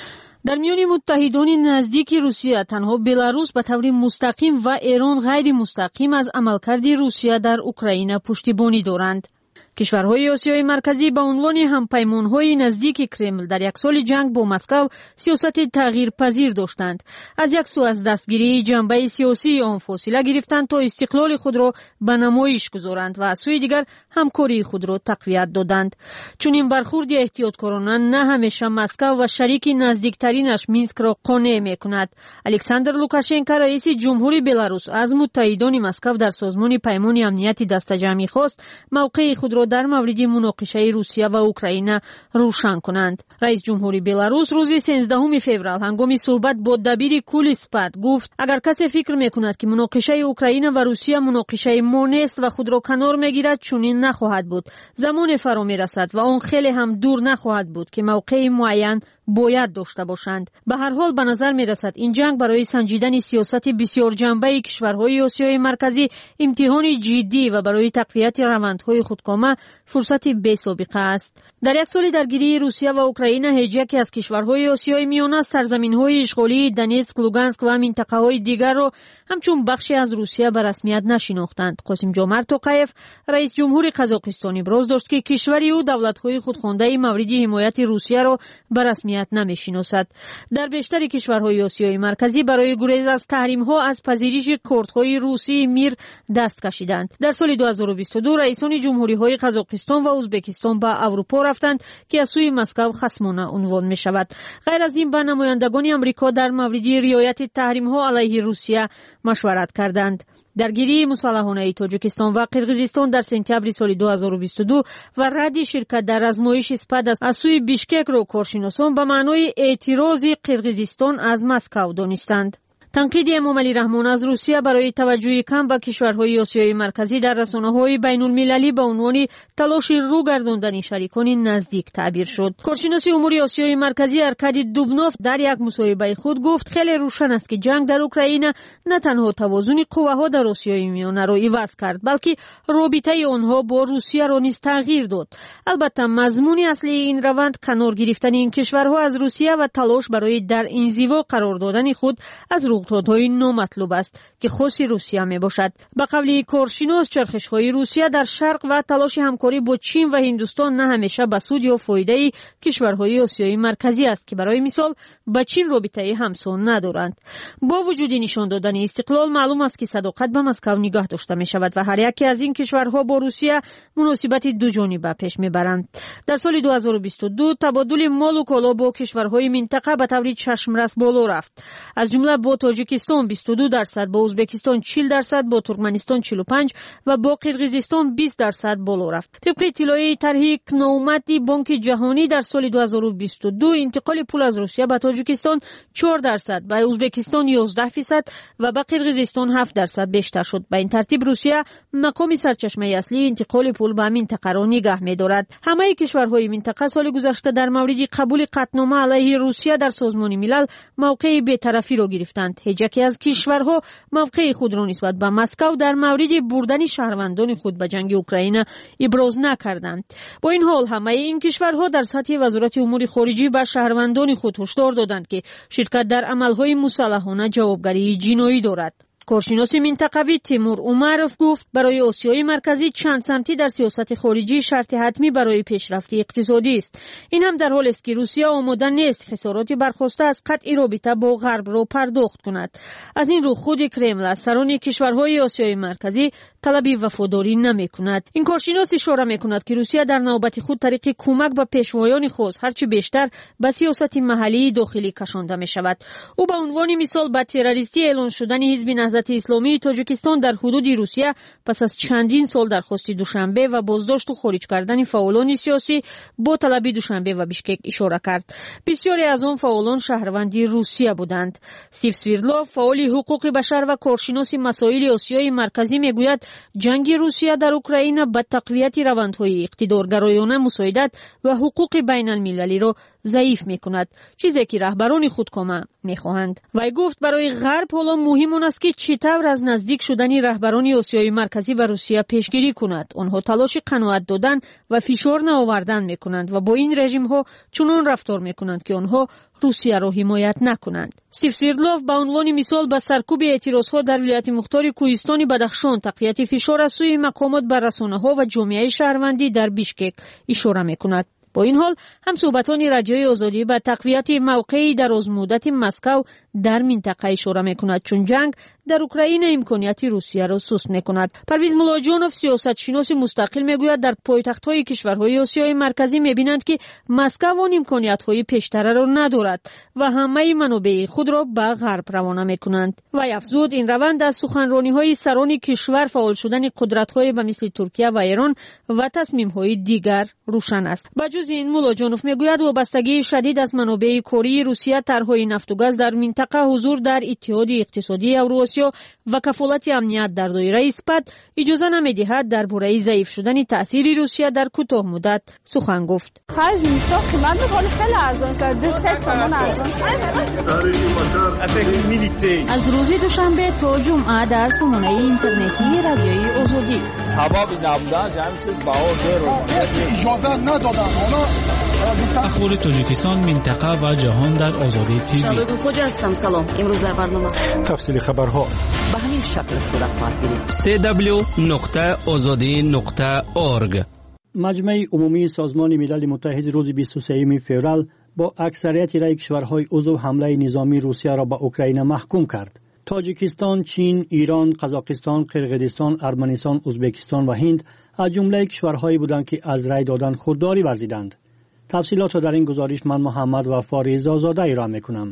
H: در میان متحدان نزدیک روسیه تنها بلاروس به طور مستقیم و ایران غیر مستقیم از عملکرد روسیه در اوکراین پشتیبانی دارند. کشورهای آسیای مرکزی به عنوان همپیمانهای نزدیک کرمل در یک سال جنگ با مسکو سیاست تغییرپذیر داشتند. از یک سو از دستگیری جنبه سیاسی آن فاصله گرفتند تا استقلال خود را به نمایش گذارند و از سوی دیگر همکاری خود را تقویت دادند. چون این برخورد احتیاطکارانه نه همیشه مسکو و شریک نزدیکترینش مینسک را قانع می‌کند. الکساندر لوکاشنکو رئیس جمهوری بلاروس از متحدان مسکو در سازمان پیمان امنیت دسته‌جمعی خواست موقع خود را در مورد مناقشه روسیه و اوکراین روشن کنند. رئیس جمهوری بلاروس روز 13 فوریه هنگام صحبت با دبیر کل سپاد گفت اگر کسی فکر میکند که مناقشه اوکراین و روسیه مناقشه ما نیست و خود را کنار میگیرد، چنین نخواهد بود. زمان فرا میرسد و آن خیلی هم دور نخواهد بود که موقع معین باید داشته باشند. به هر حال به نظر می رسد این جنگ برای سنجیدن سیاست بسیار جنبه کشورهای آسیای مرکزی امتحان جدی و برای تقویت روندهای خودکامه فرصت بی‌سابقه است. در یک سال درگیری روسیه و اوکراین هیچ یکی از کشورهای آسیای میانه سرزمین‌های اشغالی دونتسک، لوگانسک و منطقه‌های دیگر را همچون بخشی از روسیه به رسمیت نشناختند. قاسم جمعت توقیف رئیس جمهور قزاقستان ابراز داشت که کشور او دولت‌های خودخوانده مورد حمایت روسیه را به رسمیت نمی‌شناسد. در بیشتر کشورهای آسیای مرکزی برای گریز از تحریم‌ها از پذیرش کردهای روسی میر دست کشیدند. در سال 2022 رئیسان جمهوری‌های قزاقستان و ازبکستان به اروپا رفتند که از سوی مسکو خصمانه عنوان می‌شود. غیر از این با نمایندگان آمریکا در مورد رعایت تحریم‌ها علیه روسیه مشورت کردند. درگیری مسلحانه تاجیکستان و قرقیزستان در سپتامبر سال 2022 و رد شرکت در آزمایش اسپاد از سوی بیشکک را کارشناسان به معنای اعتراض قرقیزستان از مسکو دانستند. تنقید امام علی رحمان از روسیه برای توجه کم به کشورهای آسیای مرکزی در رسانه‌های بین‌المللی به عنوان تلاش رو گرداندن شریکان نزدیک تعبیر شد. کارشناس امور آسیای مرکزی ارکادی دوبنوف در یک مصاحبه خود گفت خیلی روشن است که جنگ در اوکراین نه تنها توازن قواها در آسیای میانه را عوض کرد، بلکه رابطه آنها با روسیه را نیز تغییر داد. البته مضمون اصلی این روند کنار گرفتن این کشورها از روسیه و تلاش برای در انزوا قرار دادن خود از رویدادهای نامطلوب است که خاص روسیه می باشد. به قول کارشناس چرخش‌های روسیه در شرق و تلاش همکاری با چین و هندوستان نه همیشه به سود یا فایده کشورهای آسیای مرکزی است که برای مثال با چین رابطه همسان ندارند. با وجود نشان دادن استقلال معلوم است که صداقت به مسکو نگاه داشته می شود و هر یکی از این کشورها با روسیه مناسبت دو جانبه پیش می برند. در سال 2022 تبادل مال و کالا با کشورهای منطقه به طور چشمرس بالا رفت. از جمله با تاجیکستان 22%، با ازبکستان 40%، با ترکمنستان 45% و با قرقیزستان 20% بالا رفت. طبق اطلاعیه طرح نومتی بانک جهانی در سال 2022 انتقال پول از روسیه به تاجیکستان 4%، به ازبکستان 11% و به قرقیزستان 7% بیشتر شد. به این ترتیب روسیه مقام سرچشمه اصلی انتقال پول به منطقه را نگه می‌دارد. همه کشورهای منطقه سال گذشته در مورد قبول قطعنامه علیه روسیه در سازمان ملل موقع بی‌طرفی را گرفتند. هیچ یکی از کشورها موقع خود را نسبت به مسکو در مورد بردن شهروندان خود به جنگ اوکراین ابراز نکردند. با این حال همه این کشورها در سطح وزارت امور خارجه به شهروندان خود هشدار دادند که شرکت در عملهای مسلحانه جوابگری جنایی دارد. کارشناس منطقوی تیمور عمرف گفت برای آسیای مرکزی چند سمتی در سیاست خارجی شرط حتمی برای پیشرفت اقتصادی است. این هم در حالی است که روسیه آماده نیست خساراتی برخواسته از قطع رابطه با غرب را پرداخت کند. از این رو خود کرمل از سران کشورهای آسیای مرکزی طلب وفاداری نمی‌کند. این کارشناس اشاره می‌کند که روسیه در نوبت خود طریق کمک به پیشوایان خود هرچه بیشتر به سیاست محلی داخلی کشانده می‌شود. او به عنوان مثال به تروریستی اعلان شدن حزب نهضت اسلامی تاجیکستان در حدود روسیه پس از چندین سال درخواست دوشنبه و بازداشت و خارج کردن فعالان سیاسی با طلب دوشنبه و بیشکک اشاره کرد. بسیاری از آن فعالان شهروندی روسیه بودند. استیو سویردلوف فعال حقوق بشر و کارشناس مسائل آسیای مرکزی میگوید جنگ روسیه در اوکراین به تقویت روندهای اقتدارگرایانه مساعدت و حقوق بین المللی را ضعیف میکند، چیزی که رهبران خودکامه میخواهند. وی گفت برای غرب حالا مهم آن است که چطور از نزدیک شدن رهبران آسیای مرکزی به روسیه پیشگیری کند. آنها تلاش قناعت دادن و فشار نآوردن میکنند و با این رژیم ها چنان رفتار میکنند که آنها روسیه را حمایت نکنند. استیو سوردلوف به عنوان مثال به سرکوب اعتراضها در ولایت مختار کوهستان بدخشان، تقویت فشار از سوی مقامات بر رسانه‌ها و جامعه شهروندی در بیشکک اشاره میکند. با این حال هم صحبتان رادیوی آزادی به تقویت موقعی در مدت مسکو در منطقه اشاره میکند، چون جنگ در اوکراین امکانیت روسیه را سست میکند. پرویز ملاجانوف سیاستشناس مستقل میگوید در پایتخت‌های کشورهای آسیای مرکزی میبینند که مسکو آن امکانیت‌های پیشتر را ندارد و همه منابع خود را به غرب روانه میکنند. و افزود این روند از سخنرانی‌های سران کشور، فعال شدن قدرت‌های مثل ترکیه و ایران و تصمیم‌های دیگر روشن است. بجز این ملاجانوف میگوید وابستگی شدید از منابع کاری روسیه، طرح‌های نفت و گاز در منطقه، حضور در اتحاد اقتصادی اوراسیا و کفالت امنیت در دایره اثبات اجازه نمی‌دهد درباره ضعیف شدن تأثیر روسیه در کوتاه مدت سخن گفت.
J: از روز دوشنبه تا جمعه در سامانه اینترنتی رادیوی آزادی.
N: اخبار تاجیکستان، منطقه و جهان در آزادی تیوی.
F: شادو خوجا هستم. سلام. امروز در برنامه
R: تفصیل خبرها
F: به همین شکل از خود اخبار گیرید.
B: www.azadi.org.
G: مجمع عمومی سازمان ملل متحد روز 23 فوریه با اکثریت رای کشورهای عضو حمله نظامی روسیه را به اوکراین محکوم کرد. تاجیکستان، چین، ایران، قزاقستان، قرقیزستان، ارمنستان، ازبکستان و هند از جمله کشورهایی بودند که از رای دادن خودداری ورزیدند. تفصیلات را در این گزارش من محمد و فاریز آزاده ارائه می‌کنم.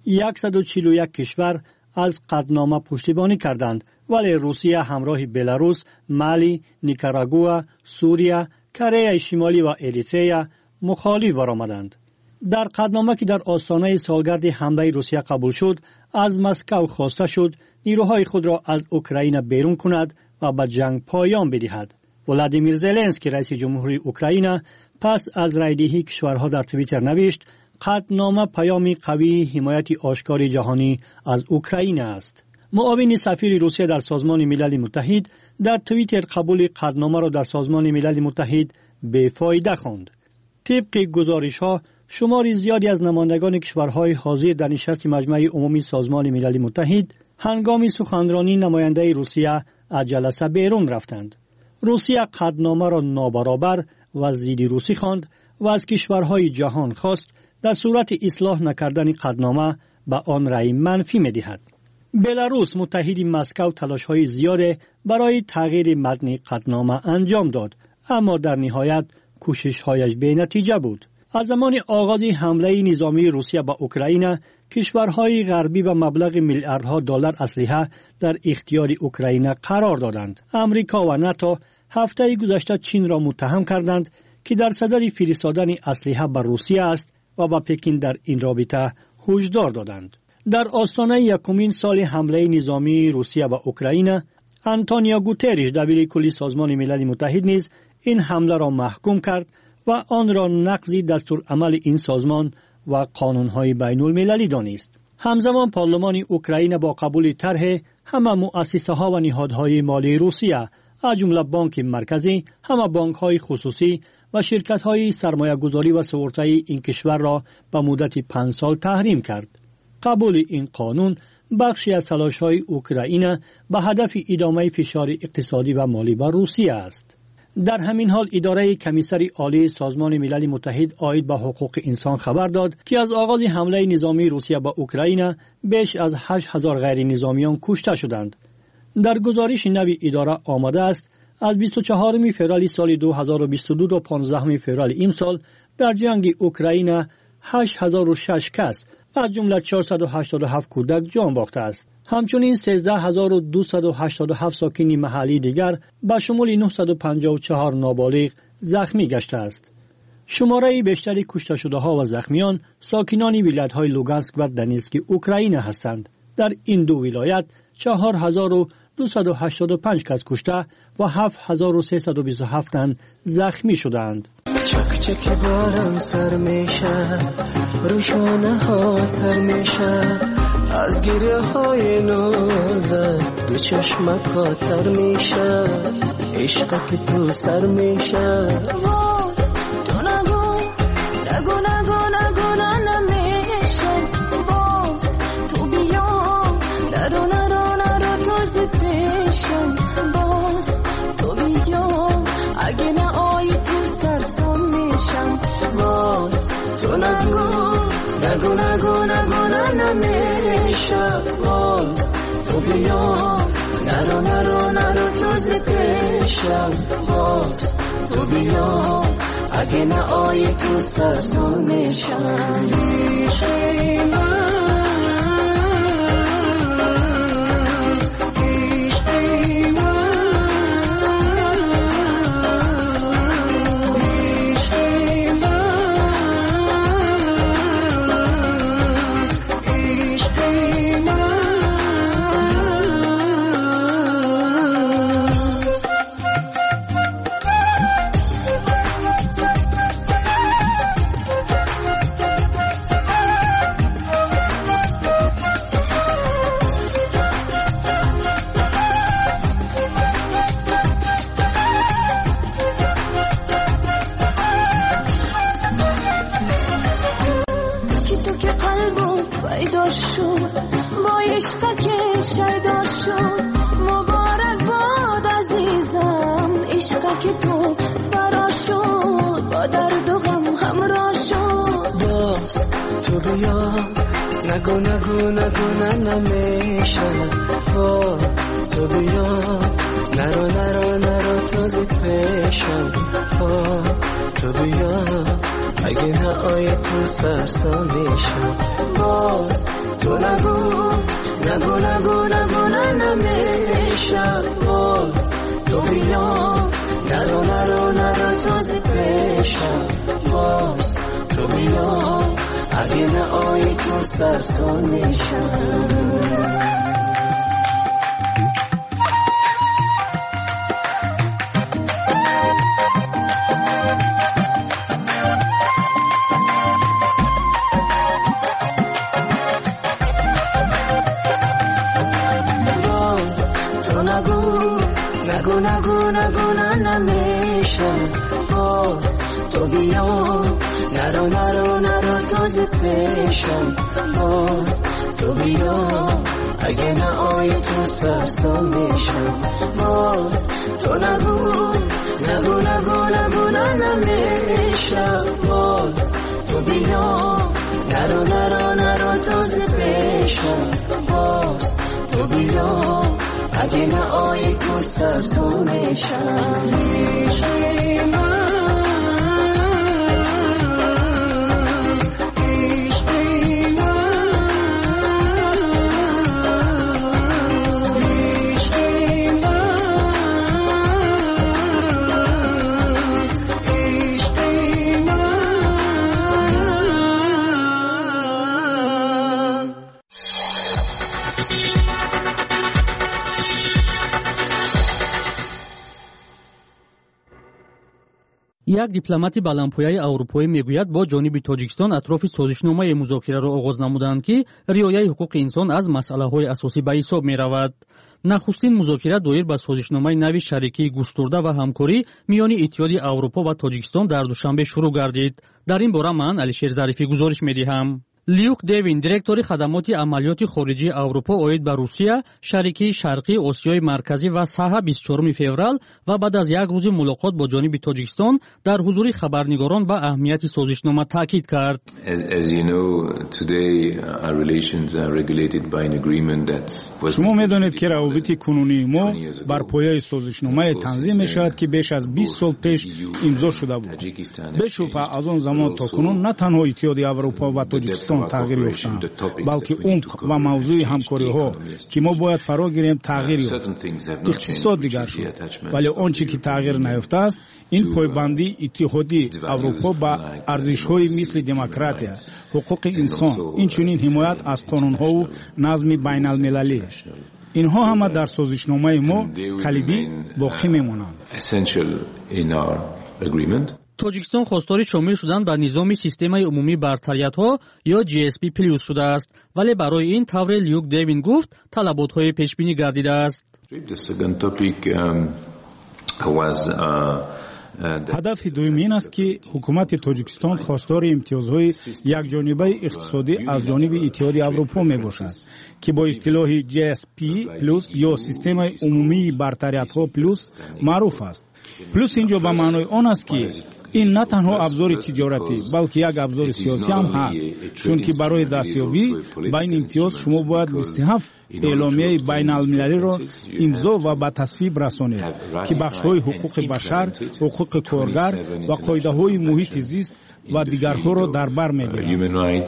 G: 141 کشور از قطعنامه پشتیبانی کردند، ولی روسیه همراه بلاروس، مالی، نیکاراگوآ، سوریه، کره شمالی و اریتریا مخالف برآمدند. در قطعنامه که در آستانه سالگرد حمله روسیه قبول شد، از مسکو خواسته شد نیروهای خود را از اوکراین بیرون کند و به جنگ پایان بدهد. ولادیمیر زلنسکی رئیس جمهوری اوکراین پس از رایدهی کشورها در توییتر نوشت قطعنامه پیامی قوی حمایت آشکار جهانی از اوکراین است. معاون سفیر روسیه در سازمان ملل متحد در توییتر قبول قطعنامه را در سازمان ملل متحد بی‌فایده خواند. طبق گزارش‌ها شمار زیادی از نمایندگان کشورهای حاضر در نشست مجمع عمومی سازمان ملل متحد هنگام سخنرانی نماینده روسیه از جلسه بیرون رفتند. روسیه قطعنامه را نابرابر و ضد روسی خواند و از کشورهای جهان خواست در صورت اصلاح نکردن قطعنامه به آن رأی منفی می‌دهد. بلاروس متحد مسکو تلاش‌های زیاد برای تغییر متن قطعنامه انجام داد، اما در نهایت کوشش‌هایش بی‌نتیجه بود. از زمان آغاز حمله نظامی روسیه به اوکراین، کشورهای غربی به مبلغ میلیاردها دلار اسلحه در اختیار اوکراین قرار دادند. امریکا و ناتو هفته گذشته چین را متهم کردند که در صدد فرستادن اسلحه به روسیه است و به پکین در این رابطه هشدار دادند. در آستانه یکمین سال حمله نظامی روسیه به اوکراین، آنتونیو گوتریش دبیر کل سازمان ملل متحد نیز این حمله را محکوم کرد و آن را نقض دستورالعمل این سازمان و قانون‌های بین‌المللی دانست. همزمان پارلمان اوکراین با قبول طرح همه مؤسسه‌ها و نهادهای مالی روسیه از جمله بانک مرکزی، همه بانک‌های خصوصی و شرکت‌های سرمایه‌گذاری و سپرده این کشور را به مدت 5 سال تحریم کرد. قبول این قانون بخشی از تلاش‌های اوکراین به هدف ادامه فشار اقتصادی و مالی بر روسیه است. در همین حال اداره کمیسر عالی سازمان ملل متحد عاید به حقوق انسان خبر داد که از آغاز حمله نظامی روسیه به اوکراین بیش از 8000 غیر نظامیان کشته شدند. در گزارش نوی اداره آمده است از 24 فوریه سال 2022 تا 15 فوریه امسال در جنگ اوکراین 8006 کس از جمله 487 کودک جان باخته است. همچنین 13287 ساکن محلی دیگر به شمول 954 نابالغ زخمی گشته است. شماره بیشتری کشته شده ها و زخمیان ساکنان ولایت‌های لوگانسک و دنیتسک اوکراین هستند. در این دو ولایت 4000 285 کس کشته و 7327 تن زخمی شدند.
K: چک چک بارم سر میشه، روشانه ها تر میشه، از گریه های نازت دو چشمک ها تر میشه، عشق که تو سر میشه.
O: تو نگو نگو نگو نگو نمیشه، باز تو بیا نرو نرو نرو تو پیشم، باز تو بیا اگه نه آی تو سرسام میشم. باز تو نگو نگو نگو نگو نمیشه، باز تو بیا نرو نرو نرو تو پیشم، باز تو بیا اگه نه آی تو سرسام میشم. نگو نگو نگو نمیشه، تو بیا نرو نرو نرو تو پیشم، تو بیا اگه نه آی تو سرسام میشم. باز تو نگو نگو نگو نگو نمیشه، باز تو بیا نرو نرو نرو تو پیشم، باز تو بیا اگه نه آی تو سرسام میشم. نگو نگو نگو نمیشه، باز تو بیا نرو نرو نرو تو پیشم، باز تو بیا اگه نه آی تو سرسام میشم. باز تو نگو نگو نگو نگو نمیشه، باز تو بیا نرو نرو نرو تو پیشم، باز تو بیا اگه نه آی تو سرسام میشم.
I: یک دیپلمات баландпояи аврупоӣ мегӯяд бо ҷониби тоҷикистон атрофи созишномаи музокираро оғоз намуданд ки риояи ҳуқуқи инсон аз масъалаҳои асосӣ ба ҳисоб меравад. нахустин музокира доир ба созишномаи нави шарикии густурда ва ҳамкорӣ миёни иттиҳоди аврупо ва тоҷикистон дар душанбе шурӯъ гардид. дар ин бора ман алишер зарифӣ гузориш медиҳам. لیوک دیوین دیرکتори خدمات عملیات خارجی اروپا اوید به روسیه شریکی شرقی آسیای مرکزی و صحه 24 فوریه و بعد از یک روز ملاقات با جانب تاجیکستان در حضور خبرنگاران به اهمیت سازشنامه تاکید کرد.
P: شما می‌دانید که روابط کنونی ما بر پایه سازشنامه تنظیم می‌شود که بیش از 20 سال پیش امضا شده بود. بشبه از آن زمان تا کنون نه تنها اتحاد اروپا و تاجیکستان تغییر یافتند بلکه عمق و موضوع همکاری‌ها که ما باید فرا گیریم تغییر یافت. اقتصاد دیگر شد ولی آنچه که تغییر نیافته است این پایبندی اتحادی اروپا با ارزش‌های مثل دموکراسی، حقوق انسان، اینچنین حمایت از قانون‌ها و نظم بین‌المللی. اینها همه در سازشنامه ما کلیدی باقی میمانند.
I: توجیکستان خواستار شامل شدن به نظام سیستم عمومی برتریت‌ها یا GSP پلیس شده است، ولی برای این طور لیوک دیوین گفت طلبات‌های پیش بینی گردیده است.
P: هدف دوم این است که حکومت تاجیکستان خواستار امتیازهای یکجانبه اقتصادی از جانب اتحاد اروپا می باشد که با اصطلاح GSP پلس یا سیستم عمومی برتریت‌ها پلس معروف است. پلس اینجا به معنای آن است که این نه تنها ابزار تجارتی بلکه یک ابزار سیاسی هم هست، چون که برای دستیابی به این امتیاز شما باید 27 اعلامیه بین المللی را امضا و به تصویب رسانید که بخش‌های حقوق بشر، حقوق کارگر و قاعده‌های محیط زیست و دیگرها را در بر می‌گیرد.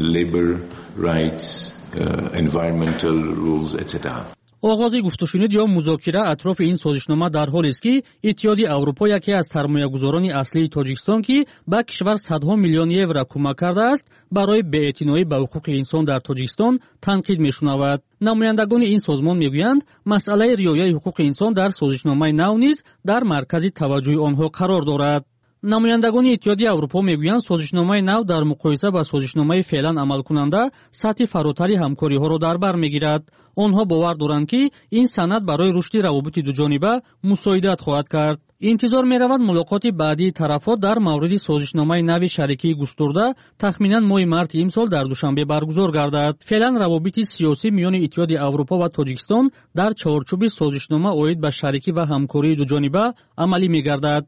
I: آغاز گفتگو یا مذاکره اطراف این سازشنامه در حالی است که اتحاد اروپا یکی از سرمایه‌گذاران اصلی تاجیکستان که به کشور صدها میلیون یورو کمک کرده است برای بی‌اعتنایی به حقوق انسان در تاجیکستان تنقید می‌شنود. نمایندگان این سازمان میگویند مسئله رعایت حقوق انسان در سازشنامه نو نیز در مرکز توجه آنها قرار دارد. نمایندگان اتحاد اروپا میگویند سازشنامه نو در مقایسه با سازشنامه فعلا عمل کننده سطح فراتری همکاری‌ها را در بر میگیرد. آنها باور دارند که این سند برای رشد روابط دوجانبه مساعدت خواهد کرد. انتظار می‌رود ملاقات بعدی طرف‌ها در مورد سازشنامه نو شریکی گسترده تخمیناً ماه مارس امسال در دوشنبه برگزار گردد. فعلا روابط سیاسی میان اتحاد اروپا و تاجیکستان در چارچوب سازشنامه اوید به شریکی و همکاری دوجانبه عملی می‌گردد.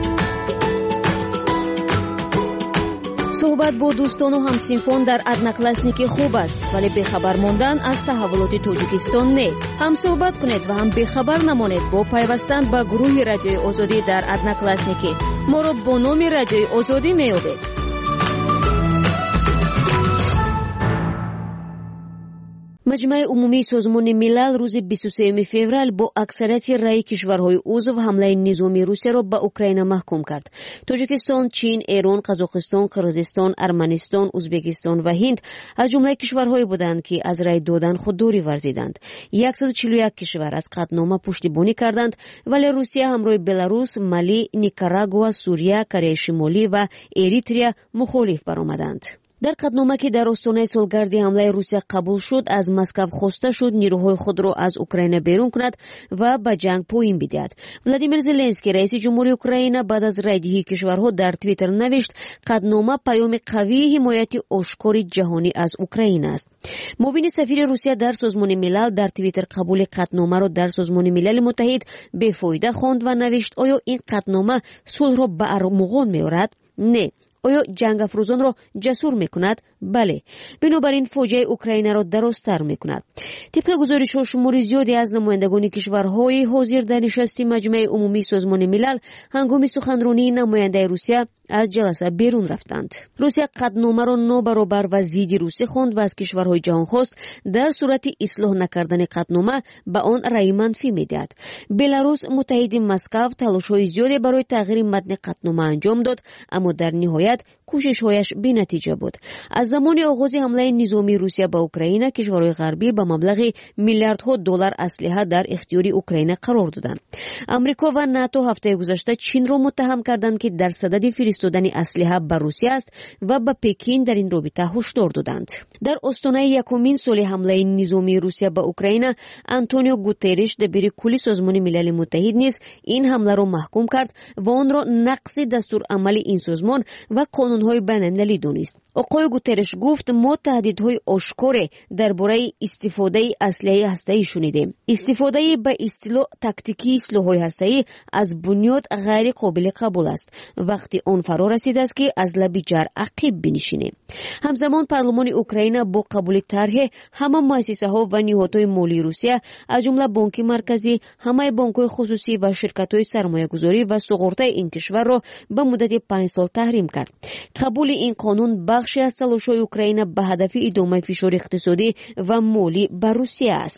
F: صحبت با دوستان و همسینفان در одноклассники خوب است، ولی بخبر ماندن از تحولات تاجیکستان نه. هم صحبت کنید و هم بخبر نمانید با پیوستن به گروه رادیوی آزادی در одноклассники. ما را با نام رادیوی آزادی می‌یابید. مجمع عمومی سازمان ملل روز 23 فوریه با اکثریت رای کشورهای عضو حمله نظامی روسیه را به اوکراین محکوم کرد. تاجیکستان، چین، ایران، قزاقستان، قرغیزستان، ارمنستان، ازبکستان و هند از جمله کشورهایی بودند که از رای دادن خودداری ورزیدند. 141 کشور از قطعنامه پشتیبانی کردند، ولی روسیه همراه بلاروس، مالی، نیکاراگوآ، سوریه، کره شمالی و اریتریا مخالف برآمدند. در قطعنامه که در آستانه سالگرد حمله روسیه قبول شد، از مسکو خواسته شد نیروهای خود را از اوکراین بیرون کند و به جنگ پایان بدهد. ولادیمیر زلنسکی رئیس جمهوری اوکراین بعد از رایدهی کشورها در توییتر نوشت قطعنامه پیام قوی حمایت آشکار جهانی از اوکراین است. معاون سفیر روسیه در سازمان ملل در توییتر قبول قطعنامه را در سازمان ملل متحد بی‌فایده خواند و نوشت آیا این قطعنامه صلح را به ارمغان می‌آورد؟ نه. آیا جنگ افروزان را جسور میکند؟ بله. بنابراین فوجای اوکراین را درازتر میکند. طبق گزارش شمار زیادی از نمایندگان کشورهای حاضر در نشست مجمع عمومی سازمان ملل هنگام سخنرانی نماینده روسیه از جلسه بیرون رفتند. روسیه قطعنامه را نابرابر و ضد روسیه خواند و از کشورهای جهان خواست در صورت اصلاح نکردن قطعنامه به آن رأی منفی میدهد. بلاروس متحد مسکو تلاش‌های زیادی برای تغییر متن قطعنامه انجام داد، اما در نهایت کوشش‌هایش بی‌نتیجه بود. از زمان آغاز حمله نظامی روسیه به اوکراین، کشورهای غربی به مبلغ میلیاردها دلار اسلحه در اختیار اوکراین قرار دادند. آمریکا و ناتو هفته گذشته چین را متهم کردند که در صدد فرستادن اسلحه به روسیه است و به پکین در این رابطه هشدار دادند. در آستانه یکمین سال حمله نظامی روسیه به اوکراین، آنتونیو گوترش دبیر کل سازمان ملل متحد نیز این حمله را محکوم کرد و آن را نقض دستورالعمل این سازمان و قانون‌های بین‌المللی دانست. آقای گوترش گفت ما تهدیدهای آشکار درباره استفاده اسلحه هسته‌ای شنیدیم. استفاده به اصطلاح تاکتیکی سلاح‌های هسته‌ای از بنیاد غیر قابل قبول است. وقتی آن فرا رسیده است که از لب جر عقب بنشینیم. همزمان پارلمان اوکراین با قبول طرح همه مؤسسه‌ها و نهادهای مالی روسیه از جمله بانک مرکزی، همه بانک‌های خصوصی و شرکت‌های سرمایه‌گذاری و سقراط این کشور را به مدت 5 سال تحریم کرد. قبول این قانون بخشی از تلاش‌های اوکراین به هدف ادامه فشار اقتصادی و مالی بر روسیه است.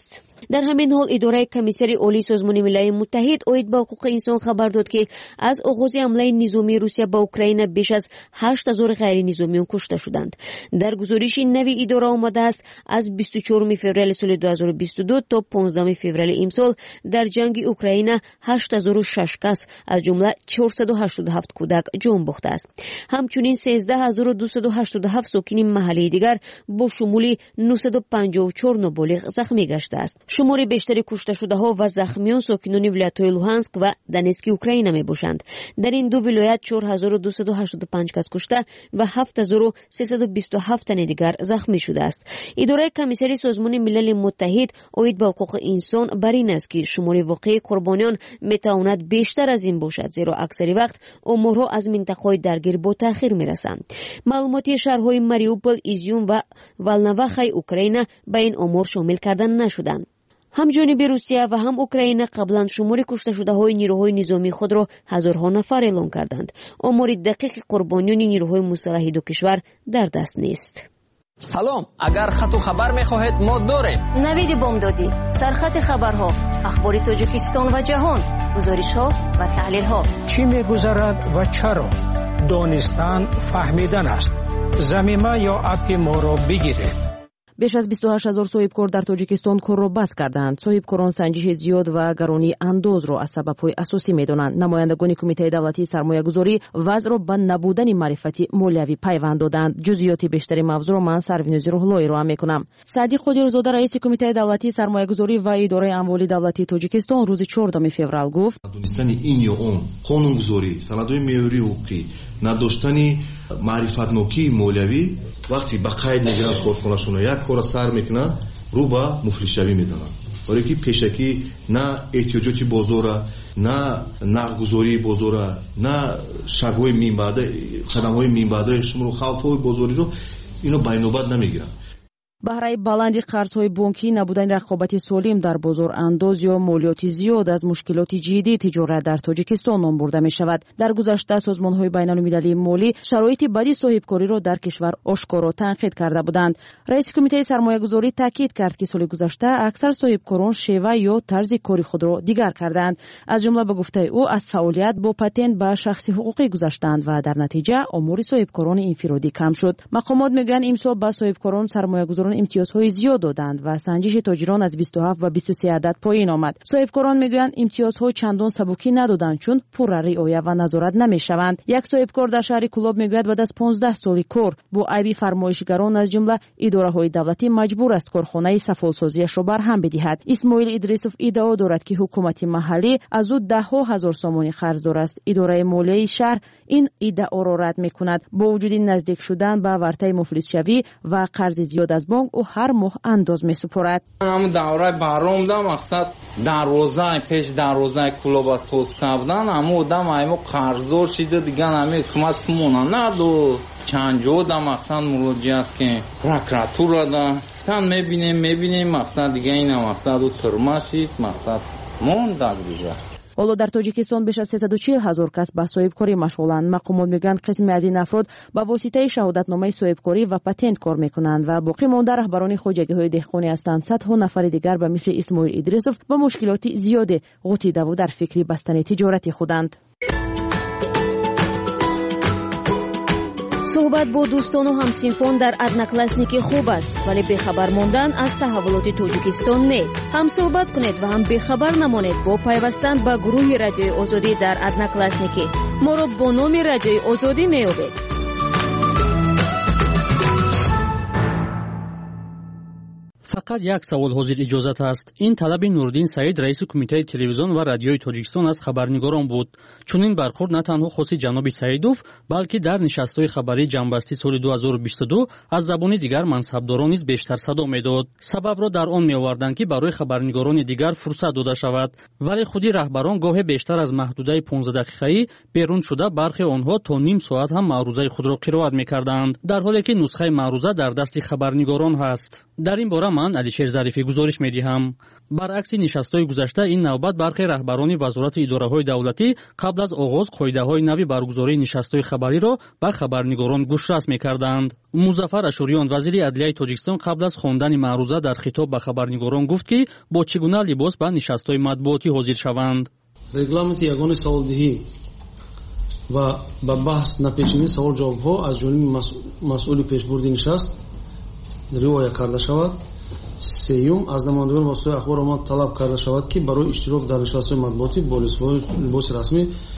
F: در همین حال اداره کمیسری عالی سازمان ملل متحد اوید با حقوق انسان خبر داد که از آغاز حمله نظامی روسیه با اوکراین بیش از 8000 غیر نظامیان کشته شدند. در گزارش نوی اداره آمده است از 24 فوریه سال 2022 تا 15 فوریه امسال در جنگ اوکراین 8006 کس از جمله 487 کودک جان باخته است. همچنین 13287 ساکن محلی دیگر با شمول 954 نابالغ زخمی گشته است. شمار بیشتر کشته شده ها و زخمیان ساکنان ولایت‌های لوهانسک و دونتسک اوکراین می باشند. در این دو ولایت 4285 کس کشته و 7327 تن دیگر زخمی شده است. اداره کمیسری سازمان ملل متحد اوید با حقوق انسان بر این است که شمار واقعی قربانیان میتواند بیشتر از این باشد، زیرا اکثر وقت امورها از منطقه‌های درگیر با تأخیر میرسند. معلوماتی شهرهای ماریوپول، ایزیوم و والنواخای اوکراین به این امور شامل کردن نشدند. هم جانب روسیه و هم اوکراین قبلا شمار کشته شده های نیروهای نظامی خود را هزارها نفر اعلام کردند. امور دقیق قربانیان نیروهای مسلح دو کشور در دست نیست.
L: سلام، اگر خط و خبر می‌خواهید ما داریم.
Q: نوید بامدادی، سرخط خبرها، اخبار تاجیکستان و جهان، گزارش‌ها و تحلیل‌ها.
M: چی می‌گذرد و چرا؟ دانستن فهمیدن است. زمینه یا اپ ما را بگیرید.
D: بیش از 28000 صاحبکار در تاجیکستان کار را بس کردند. صاحبکاران سنجش زیاد و گرانی انداز را از سبب‌های اساسی می‌دانند. نمایندگان کمیته دولتی سرمایه‌گذاری وضع را به نبودن معرفتی مالیوی پیوند دادند. جزئیات بیشتری موضوع را من سروینوزی روح‌اللهی را می‌کنم. صدیق قادرزاده رئیس کمیته دولتی سرمایه‌گذاری و اداره اموال دولتی تاجیکستان روز 14 فوریه گفت:
S: دونستن این یا اون قانونگذاری، سندهای معیاری حقوقی، نداشتن معرفت‌نوکی مالیوی وقتی با قید میگیرن کارخونه‌شون یک کار سر میکنن رو به مفلس‌شوی میزنن. برای که پیشکی نه احتیاجات بازار، نه نقدگذاری بازار، نه شگوی منبعد، خدمات منبعد شما رو خوف‌های بازاری رو اینو بین‌نوبت نمیگیرن.
D: بهره بلند قرض‌های بانکی، نبودن رقابت سالم در بازار انداز یا مالیات زیاد از مشکلات جدی تجارت در تاجیکستان نام برده می شود. در گذشته سازمان‌های بین‌المللی مالی شرایط بدی صاحبکاری را در کشور آشکارا تنقید کرده بودند. رئیس کمیته سرمایه‌گذاری تاکید کرد که سال گذشته اکثر صاحبکاران شیوه یا طرز کاری خود را دیگر کردند. از جمله به گفته او از فعالیت با پتنت به شخصی حقوقی گذشتند و در نتیجه امور صاحبکاران انفرادی کم شد. مقامات میگویند امسال به صاحبکاران سرمایه‌گذاران امتیازهای زیاد دادند و سنجش تاجران از 27 و 23 عدد پایین آمد. صاحبکاران میگویند امتیازها چندان سبکی ندادند چون پر رعایت و نظارت نمیشوند. یک صاحبکار در شهر کلاب میگوید بعد از 15 سال کار با عیب فرمایشگران از جمله اداره‌های دولتی مجبور است کارخانه سفالسازیش را برهم بدهد. اسماعیل ادریسوف ادعا دارد که حکومت محلی از او ده‌ها هزار سامانی قرضدار است. اداره مالی شهر این ادعا را رد میکند. با وجود نزدیک شدن به ورطه مفلس‌شوی و قرض زیاد از بانک او هر ماه انداز میسپرد.
T: همون دوره برام ده مقصد دروازه پیش دروازه کلوب سوز کردن اما آدم ایمو قرضدار شده دیگه همه حکومت سمونه ندو چند جا ده مقصد مراجعت که پروکراتور ده تن میبینیم مقصد دیگه این مقصد و ترمشید مقصد مونده دیگه.
D: حالا در تاجیکستان بیش از 340,000 کس به صاحبکاری مشغولند. مقامات میگویند قسمی از این افراد با واسطه شهادتنامه صاحبکاری و پتنت کار میکنند و باقی مانده رهبران خواجگی‌های دهقانی هستند. صدها نفر دیگر به مثل اسماعیل ادریسوف با مشکلات زیاد غوطیده و در فکر بستن تجارت خودند.
F: صحبت با دوستان و همسنفان در ادناکلاسنیکی خوب است، ولی بخبر ماندن از تحولات تاجیکستان نه. هم صحبت کنید و هم بخبر نمانید با پیوستن به گروه رادیوی آزادی در ادناکلاسنیکی. ما را با نام رادیوی آزادی می‌یابید.
I: فقط یک سوال حاضر اجازت است. این طلب نوردین سعید رئیس کمیته تلویزیون و رادیوی تاجیکستان از خبرنگاران بود. چون این برخورد نه تنها خاص جناب سعیدوف بلکه در نشست‌های خبری جنبستی سال 2022 از زبان دیگر منصبداران نیز بیشتر صدا می‌داد. سبب را در آن می‌آوردند که برای خبرنگاران دیگر فرصت داده شود، ولی خودی رهبران گاهی بیشتر از محدوده 15 دقیقه‌ای بیرون شده برخی آنها تا نیم ساعت هم معروضه خود را قرائت می‌کردند، در حالی که نسخه معروضه در دست خبرنگاران هست. در این باره من ман Алишер Зарифӣ гузориш медиҳам. баръакси нишастҳои гузашта ин навбат бархе раҳбарони вазорати идораҳои давлатӣ қабл аз оғоз қоидаҳои нави баргузории нишастҳои хабариро ба хабарнигорон гӯшрас мекарданд. музаффар ашуриён вазири адлияи тоҷикистон қабл аз хондани маъруза дар хитоб ба хабарнигорон гуфт ки бо чӣ гуна либос ба нишастҳои матбуотӣ ҳозир шаванд.
C: регламенти ягони саволдиҳӣ ва ба баҳс напечини савол-ҷавобҳо аз ҷониби масъули пешбурди нишаст риоя карда шавад. сеюм аз намояндагони воситаҳои ахбор омад талаб карда шавад ки барои иштирок дар нишастҳои матбуотӣ бо либоси расмӣ